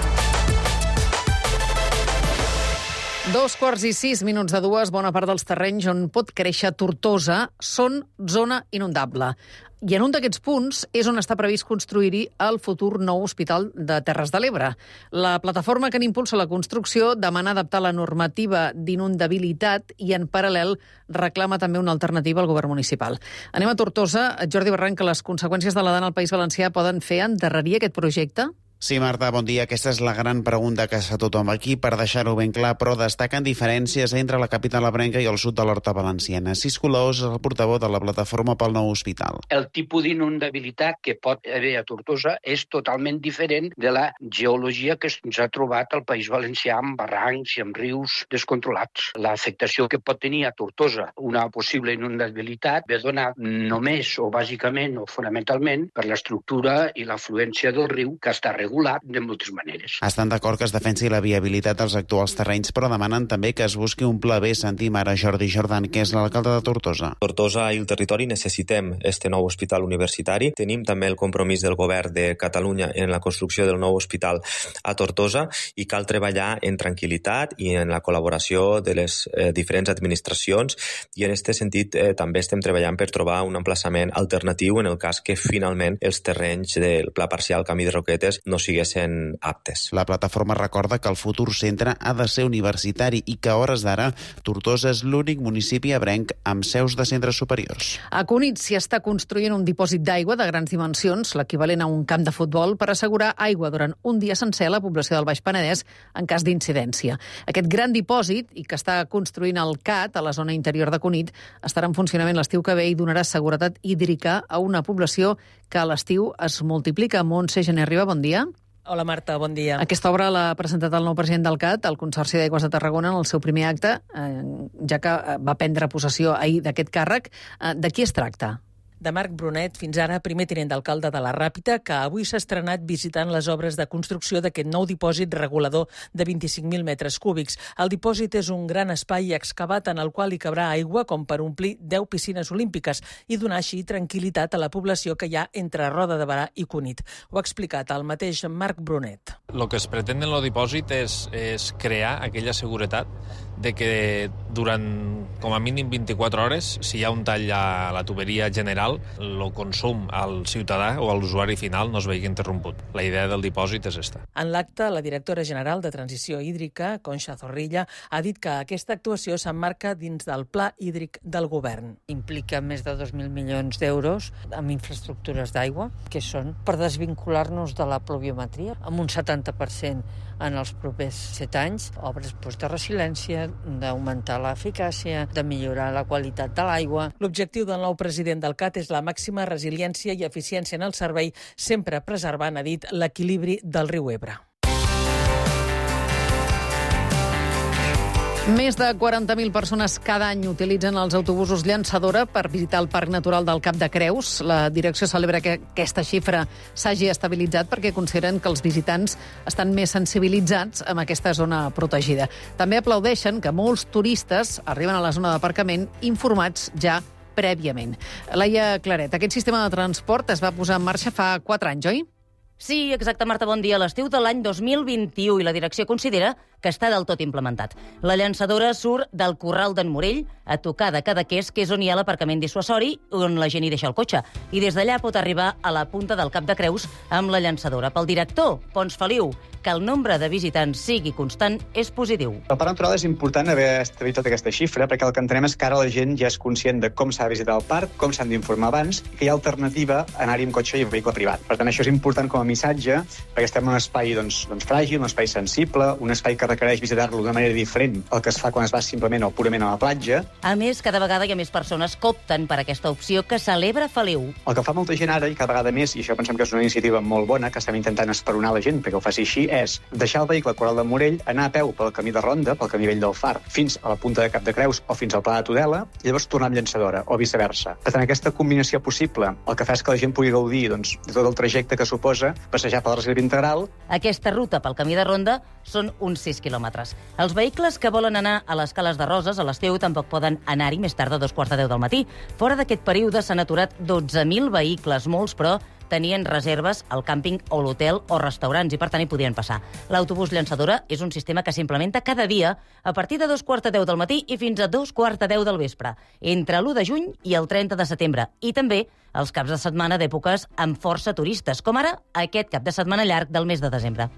Speaker 2: 2:06 bona part dels terrenys on pot créixer Tortosa són zona inundable. I en un d'aquests punts és on està previst construir-hi el futur nou Hospital de Terres de l'Ebre. La plataforma que n'impulsa la construcció demana adaptar la normativa d'inundabilitat i, en paral·lel, reclama també una alternativa al govern municipal. Anem a Tortosa. Jordi Barranc, que les conseqüències de la dana al País Valencià poden fer endarrerir aquest projecte?
Speaker 17: Sí, Marta, bon dia. Aquesta és la gran pregunta que fa tothom aquí, per deixar-ho ben clar, però destaquen diferències entre la capital ebrenca i el sud de l'Horta Valenciana. Cis Colaós és el portaveu de la plataforma pel nou hospital.
Speaker 18: El tipus d'inundabilitat que pot haver a Tortosa és totalment diferent de la geologia que ens ha trobat al País Valencià amb barrancs i amb rius descontrolats. L'afectació que pot tenir a Tortosa una possible inundabilitat ve donat només o bàsicament o fonamentalment per l'estructura i l'afluència del riu, que està regulat de moltes maneres.
Speaker 17: Estan d'acord que es defensi la viabilitat dels actuals terrenys, però demanen també que es busqui un pla B. Sentim ara Jordi Jordan, que és l'alcalde de Tortosa.
Speaker 19: Tortosa i el territori necessitem este nou hospital universitari. Tenim també el compromís del govern de Catalunya en la construcció del nou hospital a Tortosa i cal treballar en tranquil·litat i en la col·laboració de les diferents administracions, i en aquest sentit també estem treballant per trobar un emplaçament alternatiu en el cas que finalment els terrenys del Pla Parcial Camí de Roquetes no siguessin aptes.
Speaker 17: La plataforma recorda que el futur centre ha de ser universitari i que a hores d'ara Tortosa és l'únic municipi ebrenc amb seus de centres superiors.
Speaker 2: A Cunit s'hi està construint un dipòsit d'aigua de grans dimensions, l'equivalent a un camp de futbol, per assegurar aigua durant un dia sencer a la població del Baix Penedès en cas d'incidència. Aquest gran dipòsit, i que està construint el CAT a la zona interior de Cunit, estarà en funcionament l'estiu que ve i donarà seguretat hídrica a una població que a l'estiu es multiplica. Montse Gené Riba, bon dia.
Speaker 12: Hola, Marta, bon dia.
Speaker 2: Aquesta obra l'ha presentat el nou president del CAT, el Consorci d'Aigües de Tarragona, en el seu primer acte, ja que va prendre possessió ahir d'aquest càrrec. De qui es tracta?
Speaker 12: de Marc Brunet, fins ara primer tinent d'alcalde de la Ràpita, que avui s'ha estrenat visitant les obres de construcció d'aquest nou dipòsit regulador de 25.000 metres cúbics. El dipòsit és un gran espai excavat en el qual hi cabrà aigua com per omplir 10 piscines olímpiques i donar així tranquil·litat a la població que hi ha entre Roda de Berà i Cunit. Ho ha explicat el mateix Marc Brunet.
Speaker 4: Lo que es pretende en el dipòsit és crear aquella seguretat de que durant com a mínim 24 hores, si hi ha un tall a la tuberia general, el consum al ciutadà o a l'usuari final no es vegi interromput. La idea del dipòsit és esta.
Speaker 12: En l'acte, la directora general de Transició Hídrica, Conxa Zorrilla, ha dit que aquesta actuació s'emmarca dins del Pla Hídric del Govern.
Speaker 7: Implica més de 2.000 milions d'euros en infraestructures d'aigua, que són per desvincular-nos de la pluviometria, amb un 70% en els propers 7 anys, obres de resiliència, d'augmentar l'eficàcia, de millorar la qualitat de l'aigua.
Speaker 12: L'objectiu del nou president del CAT és la màxima resiliència i eficiència en el servei, sempre preservant, ha dit, l'equilibri del riu Ebre.
Speaker 2: Més de 40.000 persones cada any utilitzen els autobusos llançadora per visitar el Parc Natural del Cap de Creus. La direcció celebra que aquesta xifra s'hagi estabilitzat perquè consideren que els visitants estan més sensibilitzats amb aquesta zona protegida. També aplaudeixen que molts turistes arriben a la zona d'aparcament informats ja prèviament. Laia Claret, aquest sistema de transport es va posar en marxa fa 4 anys, oi?
Speaker 20: Sí, exacte, Marta, bon dia. A l'estiu de l'any 2021 i la direcció considera que està del tot implementat. La llançadora surt del Corral d'en Morell, a tocar de Cadaqués, que és on hi ha l'aparcament dissuasori, on la gent hi deixa el cotxe. I des d'allà pot arribar a la punta del Cap de Creus amb la llançadora. Pel director, Pons Feliu, que el nombre de visitants sigui constant és positiu.
Speaker 21: El Parc Natural és important haver estabilit tota aquesta xifra, perquè el que entenem és que ara la gent ja és conscient de com s'ha de visitar el parc, com s'han d'informar abans, i que hi ha alternativa a anar-hi amb cotxe i amb vehicle privat. Per tant, això és important com a missatge, perquè estem en un espai fràgil, un espai sensible, un espai que requereix visitar-lo d'una manera diferent al que es fa quan es va simplement o purament a la platja.
Speaker 20: A més, cada vegada hi ha més persones que opten per aquesta opció que celebra Feliu.
Speaker 21: El que fa molta gent ara, i cada vegada més, i això pensem que és una iniciativa molt bona, que estem intentant esperonar la gent perquè ho faci així, és deixar el vehicle al Corral de Morell, anar a peu pel camí de Ronda, pel camí vell del Far, fins a la punta de Cap de Creus o fins al Pla de Tudela, i llavors tornar amb llançadora, o viceversa. Per tant, aquesta combinació possible, el que fa és que la gent pugui gaudir de tot el trajecte que suposa passejar per la reserva integral.
Speaker 20: Aquesta ruta pel camí de Ronda són uns 6 quilòmetres. Els vehicles que volen anar a les Cales de Roses a l'estiu tampoc poden anar-hi més tard de 2:45 del matí. Fora d'aquest període s'han aturat 12.000 vehicles, molts, però tenien reserves al càmping o l'hotel o restaurants i, per tant, hi podien passar. L'autobús llançadora és un sistema que s'implementa cada dia a partir de 2:45 del matí i fins a 2:45 del vespre, entre l'1 de juny i el 30 de setembre, i també els caps de setmana d'èpoques amb força turistes, com ara aquest cap de setmana llarg del mes de desembre.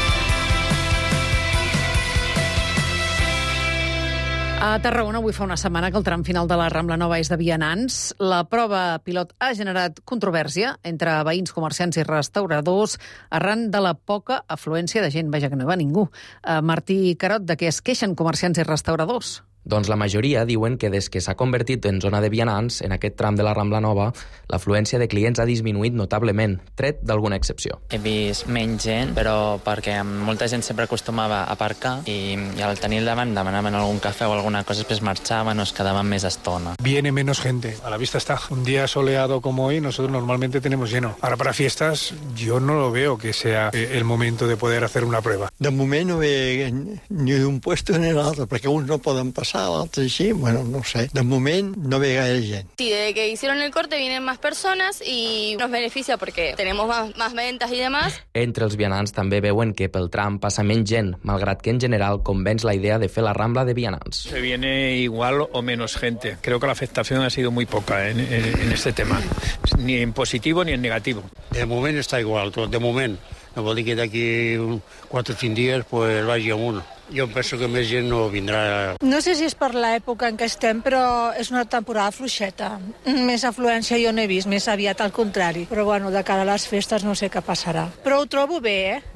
Speaker 2: A Tarragona avui fa una setmana que el tram final de la Rambla Nova és de vianants. La prova pilot ha generat controvèrsia entre veïns, comerciants i restauradors arran de la poca afluència de gent. Vaja, que no hi va ningú. Martí Carot, de què es queixen comerciants i restauradors?
Speaker 22: Doncs la majoria diuen que des que s'ha convertit en zona de vianants, en aquest tram de la Rambla Nova, l'afluència de clients ha disminuït notablement, tret d'alguna excepció.
Speaker 23: He vist menys gent, però perquè molta gent sempre acostumava a aparcar i al tenir davant demanaven algun cafè o alguna cosa, després marxaven o es quedaven més estona.
Speaker 25: Viene menos gente, a la vista está. Un día soleado como hoy, nosotros normalmente tenemos lleno. Ahora para fiestas, yo no lo veo que sea el momento de poder hacer una prueba.
Speaker 24: De moment no ve ni d'un puesto ni l'altre, perquè uns no poden passar, l'altre així, bueno, no sé. De moment no ve gaire gent.
Speaker 28: Sí, desde que hicieron el corte vienen más personas y nos beneficia porque tenemos más ventas y demás.
Speaker 22: Entre els vianants també veuen que pel tram passa menys gent, malgrat que en general convenç la idea de fer la Rambla de vianants.
Speaker 29: Se viene igual o menos gente. Creo que la afectación ha sido muy poca en este tema, ni en positivo ni en negativo.
Speaker 30: De moment està igual, tot, de moment. No vol dir que d'aquí 4 o 5 dies pues, vagi amunt. Jo penso que més gent no vindrà.
Speaker 31: No sé si és per l'època en què estem, però és una temporada fluixeta. Més afluència jo no he vist, més aviat al contrari. Però bueno, de cara a les festes no sé què passarà. Però ho trobo bé,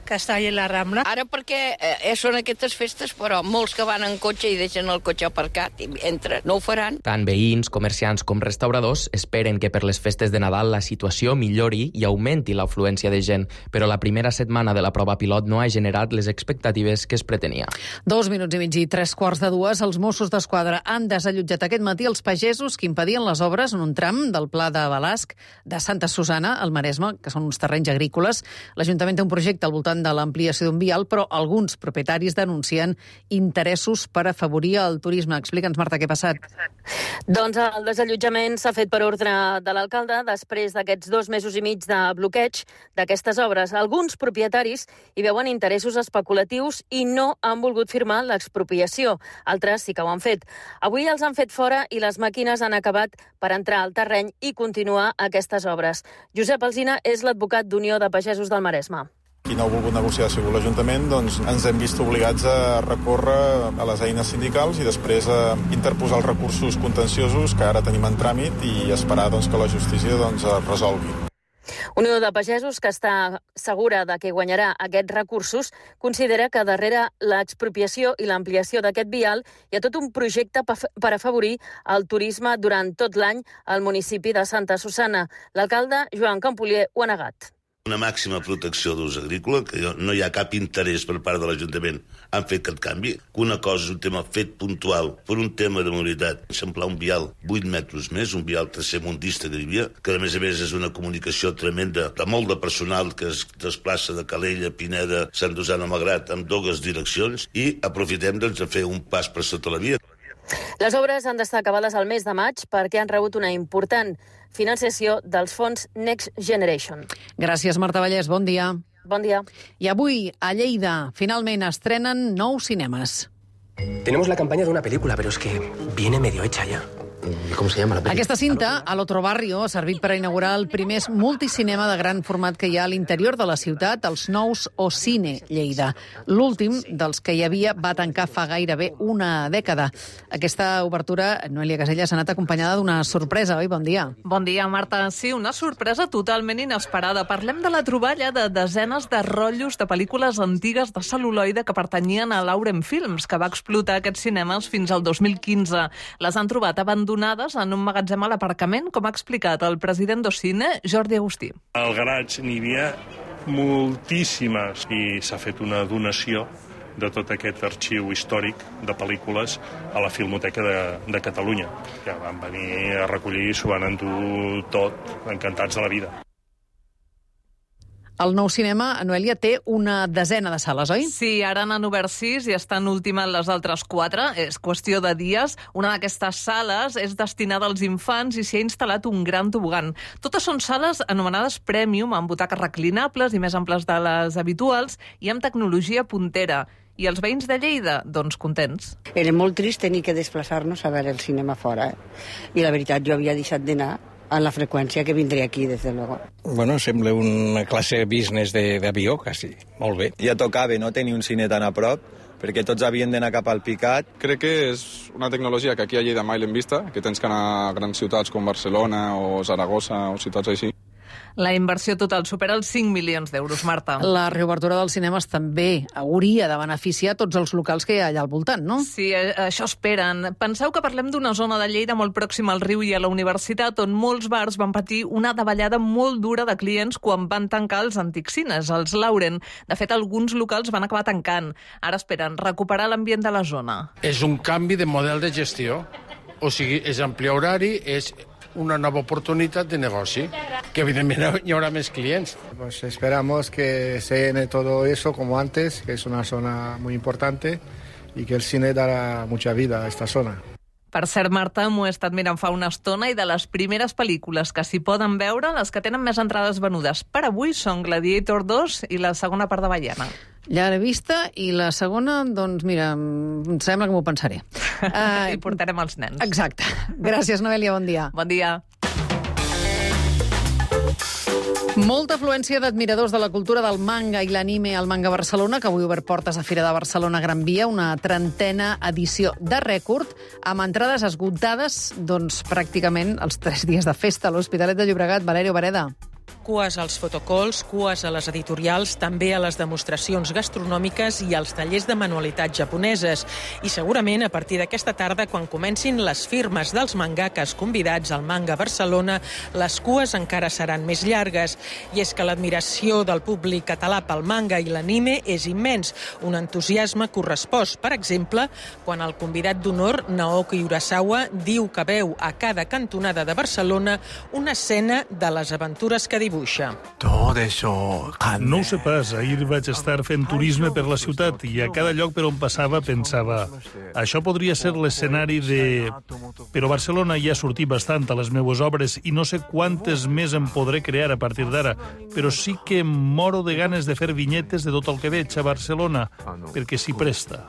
Speaker 31: que està allà a la Rambla.
Speaker 1: Ara perquè són aquestes festes, però molts que van en cotxe i deixen el cotxe aparcat i entren, no ho faran.
Speaker 22: Tant veïns, comerciants com restauradors esperen que per les festes de Nadal la situació millori i augmenti l'afluència de gent, però la primera setmana de la prova pilot no ha generat les expectatives que es pretenia.
Speaker 2: 2 minuts i mig i 3:15, els Mossos d'Esquadra han desallotjat aquest matí els pagesos que impedien les obres en un tram del Pla de Balasc de Santa Susana, al Maresme, que són uns terrenys agrícoles. L'Ajuntament té un projecte al voltant de l'ampliació d'un vial, però alguns propietaris denuncien interessos per afavorir el turisme. Explica'ns, Marta, què ha passat?
Speaker 3: Doncs el desallotjament s'ha fet per ordre de l'alcalde després d'aquests 2 mesos i mig de bloqueig d'aquestes obres. Alguns propietaris hi veuen interessos especulatius i no han volgut firmar l'expropiació. Altres sí que ho han fet. Avui els han fet fora i les màquines han acabat per entrar al terreny i continuar aquestes obres. Josep Alsina és l'advocat d'Unió de Pagesos del Maresme.
Speaker 5: Qui no ha volgut negociar ha sigut l'Ajuntament, doncs ens hem vist obligats a recórrer a les eines sindicals i després a interposar els recursos contenciosos que ara tenim en tràmit i esperar doncs, que la justícia doncs, es resolgui.
Speaker 3: Unió de Pagesos, que està segura de que guanyarà aquests recursos, considera que darrere l'expropiació i l'ampliació d'aquest vial hi ha tot un projecte per afavorir el turisme durant tot l'any al municipi de Santa Susana. L'alcalde, Joan Campolier, ho ha negat.
Speaker 6: Una màxima protecció d'ús agrícola, que no hi ha cap interès per part de l'Ajuntament en fer aquest canvi, que una cosa és un tema fet puntual per un tema de mobilitat, eixamplar un vial 8 metres més, un vial tercermundista que hi havia, que a més és una comunicació tremenda de molt de personal que es desplaça de Calella, Pineda, Sant Susana, Malgrat, en 2 direccions, i aprofitem doncs, de fer un pas per sota la via.
Speaker 3: Les obres han d'estar acabades al mes de maig perquè han rebut una important financiació dels fons Next Generation.
Speaker 2: Gràcies, Marta Vallès. Bon dia.
Speaker 3: Bon dia.
Speaker 2: I avui, a Lleida, finalment estrenen nous cinemes.
Speaker 8: Tenemos la campaña de una película, pero es que viene medio hecha ya. ¿Cómo se llama la película?
Speaker 2: Aquesta cinta, al Otro Barrio, ha servit per inaugurar el primer multicinema de gran format que hi ha a l'interior de la ciutat, els nous Ocine Lleida. L'últim dels que hi havia va tancar fa gairebé una dècada. Aquesta obertura, Noelia Casellas, ha anat acompanyada d'una sorpresa, oi? Bon dia.
Speaker 9: Bon dia, Marta. Sí, una sorpresa totalment inesperada. Parlem de la troballa de desenes de rotllos de pel·lícules antigues de cel·luloide que pertanyien a Lauren Films, que va explotar aquests cinemes fins al 2015. Les han trobat abandonades en un magatzem a l'aparcament, com ha explicat el president d'Ocine, Jordi Agustí.
Speaker 10: Al garatge n'hi havia moltíssimes i s'ha fet una donació de tot aquest arxiu històric de pel·lícules a la Filmoteca de Catalunya, que van venir a recollir, s'ho van endur tot, encantats de la vida.
Speaker 2: El nou cinema, Noelia, té una desena de sales, oi?
Speaker 9: Sí, ara n'han obert 6 i estan ultimant les altres 4. És qüestió de dies. Una d'aquestes sales és destinada als infants i s'hi ha instal·lat un gran tobogan. Totes són sales anomenades Premium, amb butaques reclinables i més amples de les habituals i amb tecnologia puntera. I els veïns de Lleida, doncs contents.
Speaker 13: Era molt trist tenir que desplaçar-nos a veure el cinema fora. I la veritat, jo havia deixat d'anar a la freqüència que vindré aquí, des de luego.
Speaker 14: Bueno, sembla una classe business d'avió, quasi. Molt bé.
Speaker 15: Ja tocava no tenir un cine tan a prop, perquè tots havien d'anar cap al Picat.
Speaker 26: Crec que és una tecnologia que aquí a Lleida mai l'hem vista, que tens que anar a grans ciutats com Barcelona o Saragossa o ciutats així.
Speaker 9: La inversió total supera els 5 milions d'euros, Marta.
Speaker 2: La reobertura dels cinemes també hauria de beneficiar tots els locals que hi ha allà al voltant, no?
Speaker 9: Sí, això esperen. Penseu que parlem d'una zona de Lleida molt pròxima al riu i a la universitat, on molts bars van patir una davallada molt dura de clients quan van tancar els antics cines, els Lauren. De fet, alguns locals van acabar tancant. Ara esperen recuperar l'ambient de la zona.
Speaker 32: És un canvi de model de gestió. O sigui, és ampliar horari, és una nova oportunitat de negoci, que evidentemente hi haurà més clients.
Speaker 33: Pues esperamos que se llene todo eso como antes, que es una zona muy importante y que el cine dará mucha vida a esta zona.
Speaker 9: Per cert, Marta, m'ho he estat mirant fa una estona i de les primeres pel·lícules que s'hi poden veure, les que tenen més entrades venudes per avui són Gladiator 2 i la segona part de Baiana.
Speaker 2: Ja l'he vista i la segona, doncs mira, em sembla que m'ho pensaré.
Speaker 9: I portarem els nens.
Speaker 2: Exacte. Gràcies, Noelia, bon dia.
Speaker 9: Bon dia.
Speaker 2: Molta afluència d'admiradors de la cultura del manga i l'anime al Manga Barcelona, que avui ha obert portes a Fira de Barcelona Gran Via, una 30a edició de rècord, amb entrades esgotades, doncs, pràcticament els 3 dies de festa a l'Hospitalet de Llobregat. Valerio Vareda.
Speaker 4: cues als fotocalls, cues a les editorials, també a les demostracions gastronòmiques i als tallers de manualitats japoneses. I segurament a partir d'aquesta tarda, quan comencin les firmes dels mangakes convidats al Manga Barcelona, les cues encara seran més llargues. I és que l'admiració del públic català pel manga i l'anime és immens. Un entusiasme correspost, per exemple, quan el convidat d'honor, Naoki Urasawa, diu que veu a cada cantonada de Barcelona una escena de les aventures que dibuixa.
Speaker 7: No ho sé pas, ahir vaig estar fent turisme per la ciutat i a cada lloc per on passava pensava això podria ser l'escenari de... Però Barcelona ja ha sortit bastant a les meves obres i no sé quantes més en podré crear a partir d'ara, però sí que em moro de ganes de fer vinyetes de tot el que veig a Barcelona, perquè s'hi presta.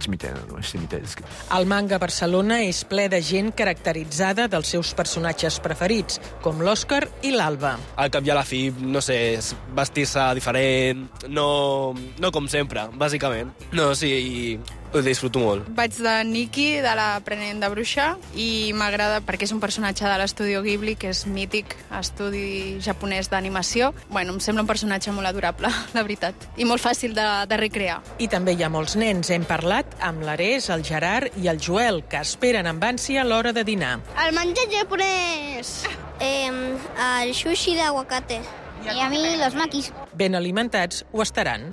Speaker 4: El Manga Barcelona és ple de gent caracteritzada dels seus personatges preferits, com l'Òscar i l'Alba.
Speaker 11: Al cap i a la fi, no sé, vestir-se diferent, no com sempre, bàsicament. No, sí, ho disfruto molt.
Speaker 12: Vaig de Nikki, de l'aprenent de bruixa, i m'agrada perquè és un personatge de l'estudio Ghibli, que és mític, estudi japonès d'animació. Bueno, em sembla un personatge molt adorable, la veritat, i molt fàcil de recrear.
Speaker 4: I també hi ha molts nens. Hem parlat amb l'Ares, el Gerard i el Joel, que esperen amb ànsia a l'hora de dinar.
Speaker 16: El menjar japonès, el sushi d'aguacate, i a mi los makis.
Speaker 4: Ben alimentats ho estaran.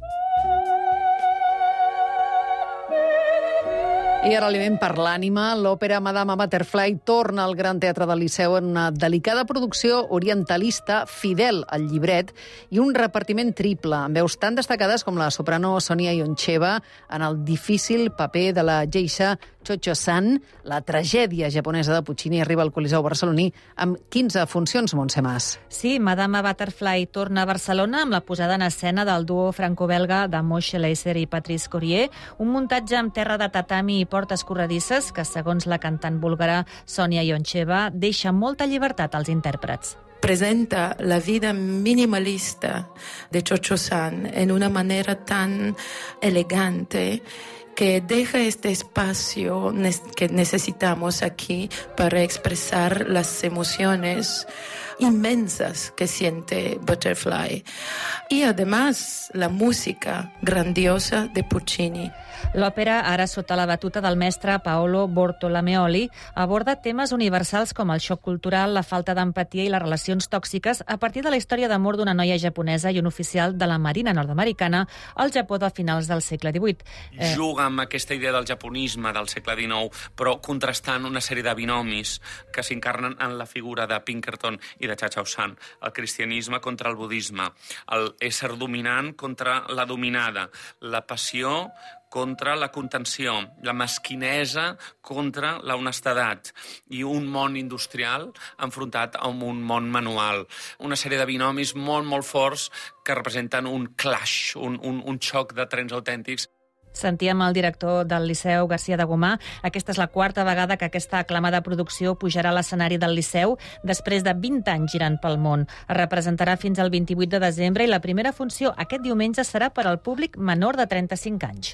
Speaker 2: I ara aliment per l'ànima, l'òpera Madama Butterfly torna al Gran Teatre del Liceu en una delicada producció orientalista fidel al llibret i un repartiment triple, amb veus tan destacades com la soprano Sonia Yoncheva en el difícil paper de la geisha Cho-Cho-san. La tragèdia japonesa de Puccini arriba al Coliseu barceloní amb 15 funcions, Montse Mas.
Speaker 17: Sí, Madama Butterfly torna a Barcelona amb la posada en escena del duo franco-belga de Moshe Leiser i Patrice Corrier, un muntatge amb terra de tatami i portes corredisses que, segons la cantant búlgara Sonia Yoncheva, deixa molta llibertat als intèrprets.
Speaker 18: Presenta la vida minimalista de Cho-Cho-san en una manera tan elegante que deja este espacio que necesitamos aquí para expresar las emociones inmensas que siente Butterfly. Y además la música grandiosa de Puccini.
Speaker 17: L'òpera, ara sota la batuta del mestre Paolo Bortolomeoli, aborda temes universals com el xoc cultural, la falta d'empatia i les relacions tòxiques a partir de la història d'amor d'una noia japonesa i un oficial de la Marina nord-americana al Japó de finals del segle XVIII.
Speaker 19: Juga amb aquesta idea del japonisme del segle XIX, però contrastant una sèrie de binomis que s'encarnen en la figura de Pinkerton i de Cha-Cha-San, el cristianisme contra el budisme, el ésser dominant contra la dominada, la passió contra la contenció, la mesquinesa contra la honestedat i un món industrial enfrontat amb un món manual. Una sèrie de binomis molt, molt forts que representen un clash, un xoc de trens autèntics.
Speaker 17: Sentíem el director del Liceu, García de Gomà. Aquesta és la quarta vegada que aquesta aclamada producció pujarà a l'escenari del Liceu després de 20 anys girant pel món. Es representarà fins al 28 de desembre i la primera funció aquest diumenge serà per al públic menor de 35 anys.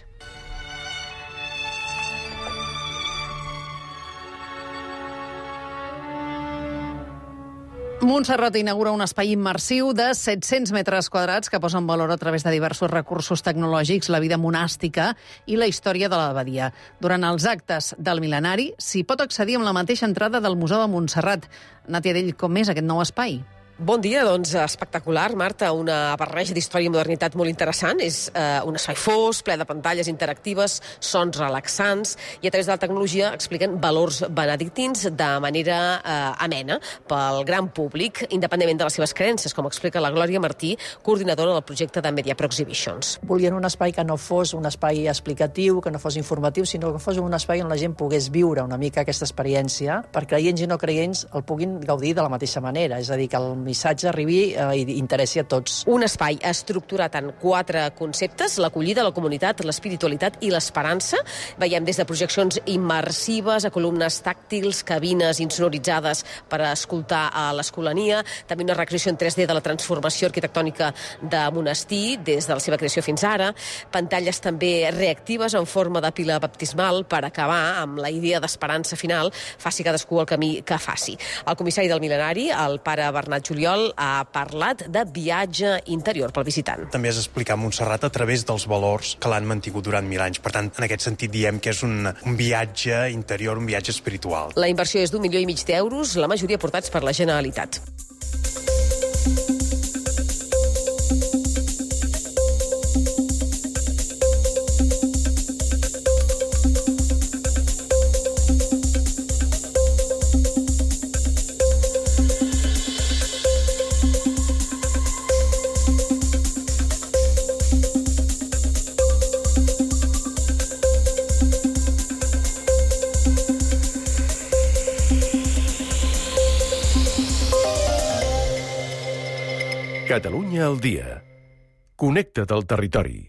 Speaker 2: Montserrat inaugura un espai immersiu de 700 metres quadrats que posa en valor a través de diversos recursos tecnològics la vida monàstica i la història de l'abadia. Durant els actes del mil·lenari s'hi pot accedir amb la mateixa entrada del Museu de Montserrat. Nàtia Dell, com és aquest nou espai?
Speaker 20: Bon dia, doncs espectacular, Marta, una barreja d'història i modernitat molt interessant. És un espai fosc, ple de pantalles interactives, sons relaxants i a través de la tecnologia expliquen valors benedictins de manera amena pel gran públic, independentment de les seves creences, com explica la Glòria Martí, coordinadora del projecte de Mediapro Exhibitions.
Speaker 21: Volien un espai que no fos un espai explicatiu, que no fos informatiu, sinó que fos un espai on la gent pogués viure una mica aquesta experiència, per creients i no creients el puguin gaudir de la mateixa manera, és a dir, que el missatge arribi i interessi a tots.
Speaker 20: Un espai estructurat en 4 conceptes: l'acollida, la comunitat, l'espiritualitat i l'esperança. Veiem des de projeccions immersives a columnes tàctils, cabines insonoritzades per escoltar a l'Escolania, també una recreació en 3D de la transformació arquitectònica de monestir des de la seva creació fins ara, pantalles també reactives en forma de pila baptismal per acabar amb la idea d'esperança final, faci cadascú el camí que faci. El comissari del mil·lenari, el pare Bernat Julià, Oriol ha parlat de viatge interior pel visitant.
Speaker 1: També és explicar Montserrat a través dels valors que l'han mantingut durant 1000 anys. Per tant, en aquest sentit diem que és un viatge interior, un viatge espiritual.
Speaker 20: La inversió és d'1,5 milió d'euros, la majoria portats per la Generalitat.
Speaker 3: Catalunya al dia. Connecta't al territori.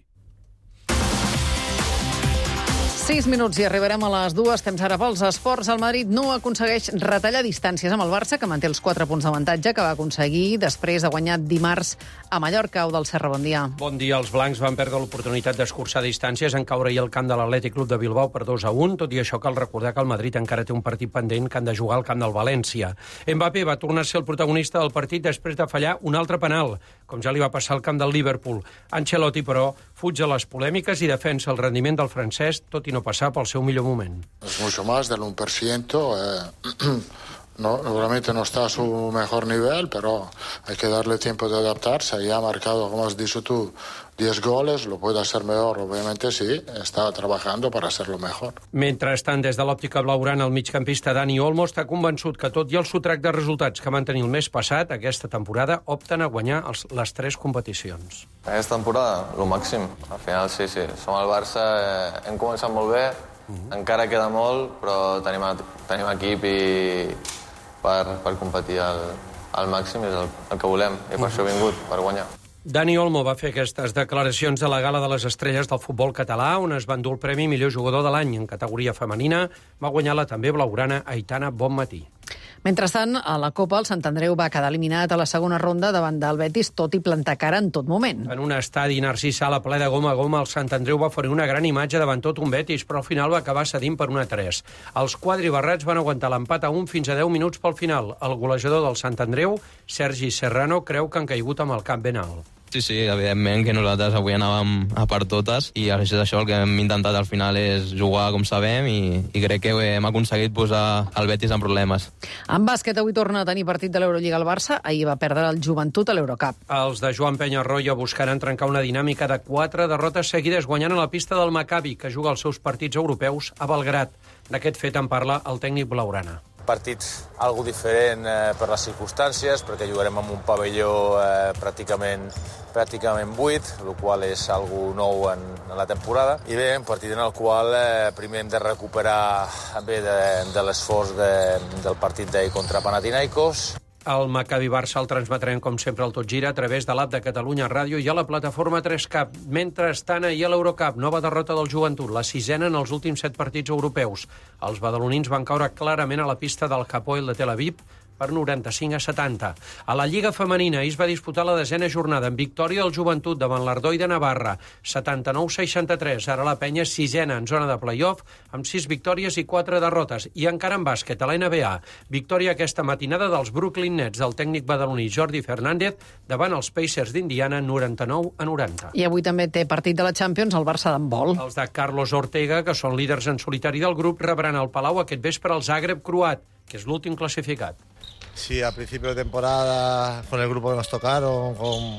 Speaker 2: 6 minuts i arribarem a les 2. Temps ara pels esports. El Madrid no aconsegueix retallar distàncies amb el Barça, que manté els 4 punts d'avantatge que va aconseguir després de guanyar dimarts a Mallorca. Au del Serra, bon dia.
Speaker 5: Bon dia. Els blancs van perdre l'oportunitat d'escurçar distàncies en caure ahir al camp de l'Atlètic Club de Bilbao per 2-1. Tot i això, cal recordar que el Madrid encara té un partit pendent que han de jugar al camp del València. Mbappé va tornar a ser el protagonista del partit després de fallar un altre penal, com ja li va passar al camp del Liverpool. Ancelotti, però, fuig a les polèmiques i defensa el rendiment del francès, tot i no passar pel seu millor moment.
Speaker 6: Es mucho más del 1%. No, seguramente no está a su mejor nivel, pero hay que darle tiempo de adaptarse. Ya ha marcado, como has dicho tú, 10 goles, lo puede hacer mejor, obviamente sí, està trabajando para hacerlo mejor.
Speaker 5: Mentrestant, des de l'òptica blaugrana, el migcampista Dani Olmo està convençut que tot i el sotrac de resultats que van tenir el mes passat, aquesta temporada opten a guanyar les 3 competicions.
Speaker 22: Aquesta temporada, el màxim. Al final, sí, som el Barça, hem començat molt bé, encara queda molt, però tenim equip i per competir al màxim és el que volem, i per això he vingut, per guanyar.
Speaker 5: Dani Olmo va fer aquestes declaracions a la Gala de les Estrelles del futbol català, on es va endur el Premi Millor Jugador de l'Any. En categoria femenina va guanyar la també blaugrana Aitana Bonmatí.
Speaker 2: Mentrestant, a la Copa, el Sant Andreu va quedar eliminat a la segona ronda davant del Betis, tot i plantar cara en tot moment.
Speaker 5: En un estadi Narcís Sala ple de goma a goma, el Sant Andreu va oferir una gran imatge davant tot un Betis, però al final va acabar cedint per 1-3. Els quadribarrats van aguantar l'empat a 1 fins a 10 minuts pel final. El golejador del Sant Andreu, Sergi Serrano, creu que han caigut amb el cap ben alt.
Speaker 23: Sí, evidentment que nosaltres avui anàvem a per totes i això el que hem intentat al final és jugar com sabem i crec que hem aconseguit posar el Betis en problemes.
Speaker 2: En bàsquet avui torna a tenir partit de l'Eurolliga al Barça, ahir va perdre el Joventut a l'Eurocup.
Speaker 5: Els de Joan Peñarroya buscaran trencar una dinàmica de 4 derrotes seguides guanyant a la pista del Maccabi, que juga els seus partits europeus a Belgrat. D'aquest fet en parla el tècnic blaugrana.
Speaker 24: Partits algo diferent per les circumstàncies, perquè jugarem en un pavelló pràcticament buit, el qual és algo nou en la temporada. I bé, un partit en el qual primer hem de recuperar bé de l'esforç del partit d'ahir contra Panathinaikos.
Speaker 5: El Maccabi Barça el transmetrem, com sempre, al Tot Gira a través de l'app de Catalunya Ràdio i a la plataforma 3Cap. Mentrestant, ahir a l'Eurocup, nova derrota del Joventut, la 6ena en els últims 7 partits europeus. Els badalonins van caure clarament a la pista del Hapoel de Tel Aviv per 95-70. A la Lliga Femenina es va disputar la 10ª jornada amb victòria del Joventut davant l'Ardoi de Navarra, 79-63. Ara la Penya 6ena en zona de play-off amb 6 victòries i 4 derrotes. I encara en bàsquet, a la NBA, victòria aquesta matinada dels Brooklyn Nets del tècnic badaloní Jordi Fernández davant els Pacers d'Indiana 99-90.
Speaker 2: I avui també té partit de la Champions el Barça d'handbol.
Speaker 5: Els de Carlos Ortega, que són líders en solitari del grup, rebran al Palau aquest vespre el Zagreb croat, que és l'últim classificat.
Speaker 25: Sí, a principio de temporada, con el grupo que nos tocaron,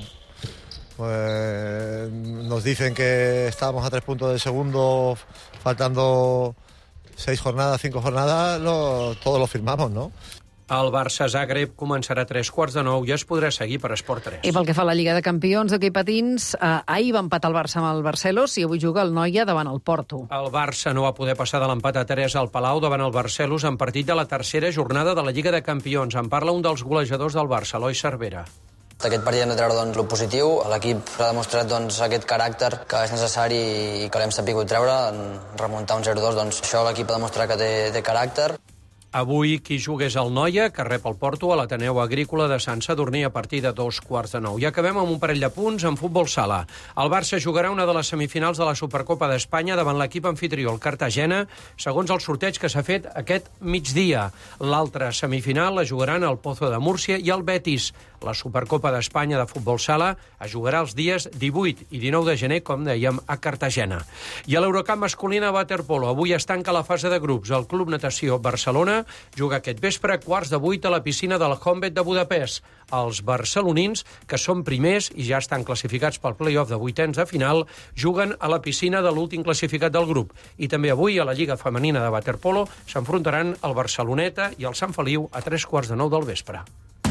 Speaker 25: nos dicen que estábamos a 3 puntos del segundo, faltando 6 jornadas, 5 jornadas, todos lo firmamos, ¿no?
Speaker 5: El Barça-Zagreb començarà a 8:45 i es podrà seguir per Esport 3.
Speaker 2: I pel que fa a la Lliga de Campions d'hoquei patins, ahir va empatar el Barça amb el Barcelos i avui juga el Noia davant el Porto.
Speaker 5: El Barça no va poder passar de l'empat a 3 al Palau davant el Barcelos en partit de la 3a jornada de la Lliga de Campions. En parla un dels golejadors del Barça, Eloi Cervera.
Speaker 27: D'aquest partit hem de treure el positiu. L'equip ha demostrat aquest caràcter que és necessari i que l'hem sabut treure. En remuntar un 0-2, això l'equip ha demostrat que té caràcter.
Speaker 5: Avui qui juga és el Noia, que rep el Porto a l'Ateneu Agrícola de Sant Sadurní a partir de 9:15. I acabem amb un parell de punts en futbol sala. El Barça jugarà una de les semifinals de la Supercopa d'Espanya davant l'equip anfitrió, el Cartagena, segons el sorteig que s'ha fet aquest migdia. L'altra semifinal la jugaran el Pozo de Múrcia i el Betis. La Supercopa d'Espanya de futbol sala es jugarà els dies 18 i 19 de gener, com dèiem, a Cartagena. I a l'Eurocup masculina de waterpolo, avui es tanca la fase de grups. El Club Natació Barcelona juga aquest vespre a 7:15 a la piscina del Honved de Budapest. Els barcelonins, que són primers i ja estan classificats pel play-off de vuitens de final, juguen a la piscina de l'últim classificat del grup. I també avui a la Lliga Femenina de waterpolo s'enfrontaran el Barceloneta i el Sant Feliu a 9:15 del vespre.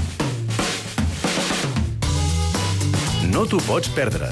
Speaker 3: No t'ho pots perdre.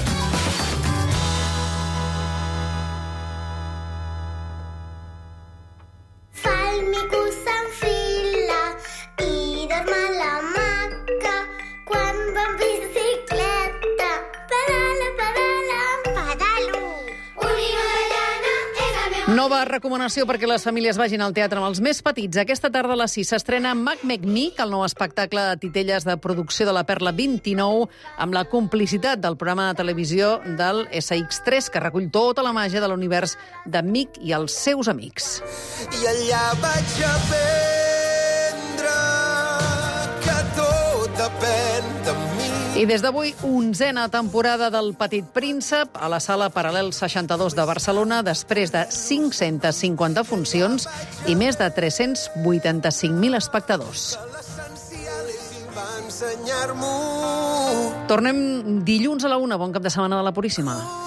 Speaker 8: Fa el mico s'enfila i dorm a l'hamaca quan va en bicicleta. Pedala, pedala, pedalo. Una ballana és el meu...
Speaker 2: Nova recomanació perquè les famílies vagin al teatre amb els més petits. Aquesta tarda a les 6 s'estrena Mac Meek, el nou espectacle de titelles de producció de la Perla 29, amb la complicitat del programa de televisió del SX3, que recull tota la màgia de l'univers de Mick i els seus amics.
Speaker 9: I allà vaig aprendre que tot depèn de mi.
Speaker 2: I des d'avui, 11a temporada del Petit Príncep a la sala Paral·lel 62 de Barcelona, després de 550 funcions i més de 385.000 espectadors. Tornem dilluns a la 1. Bon cap de setmana de la Puríssima.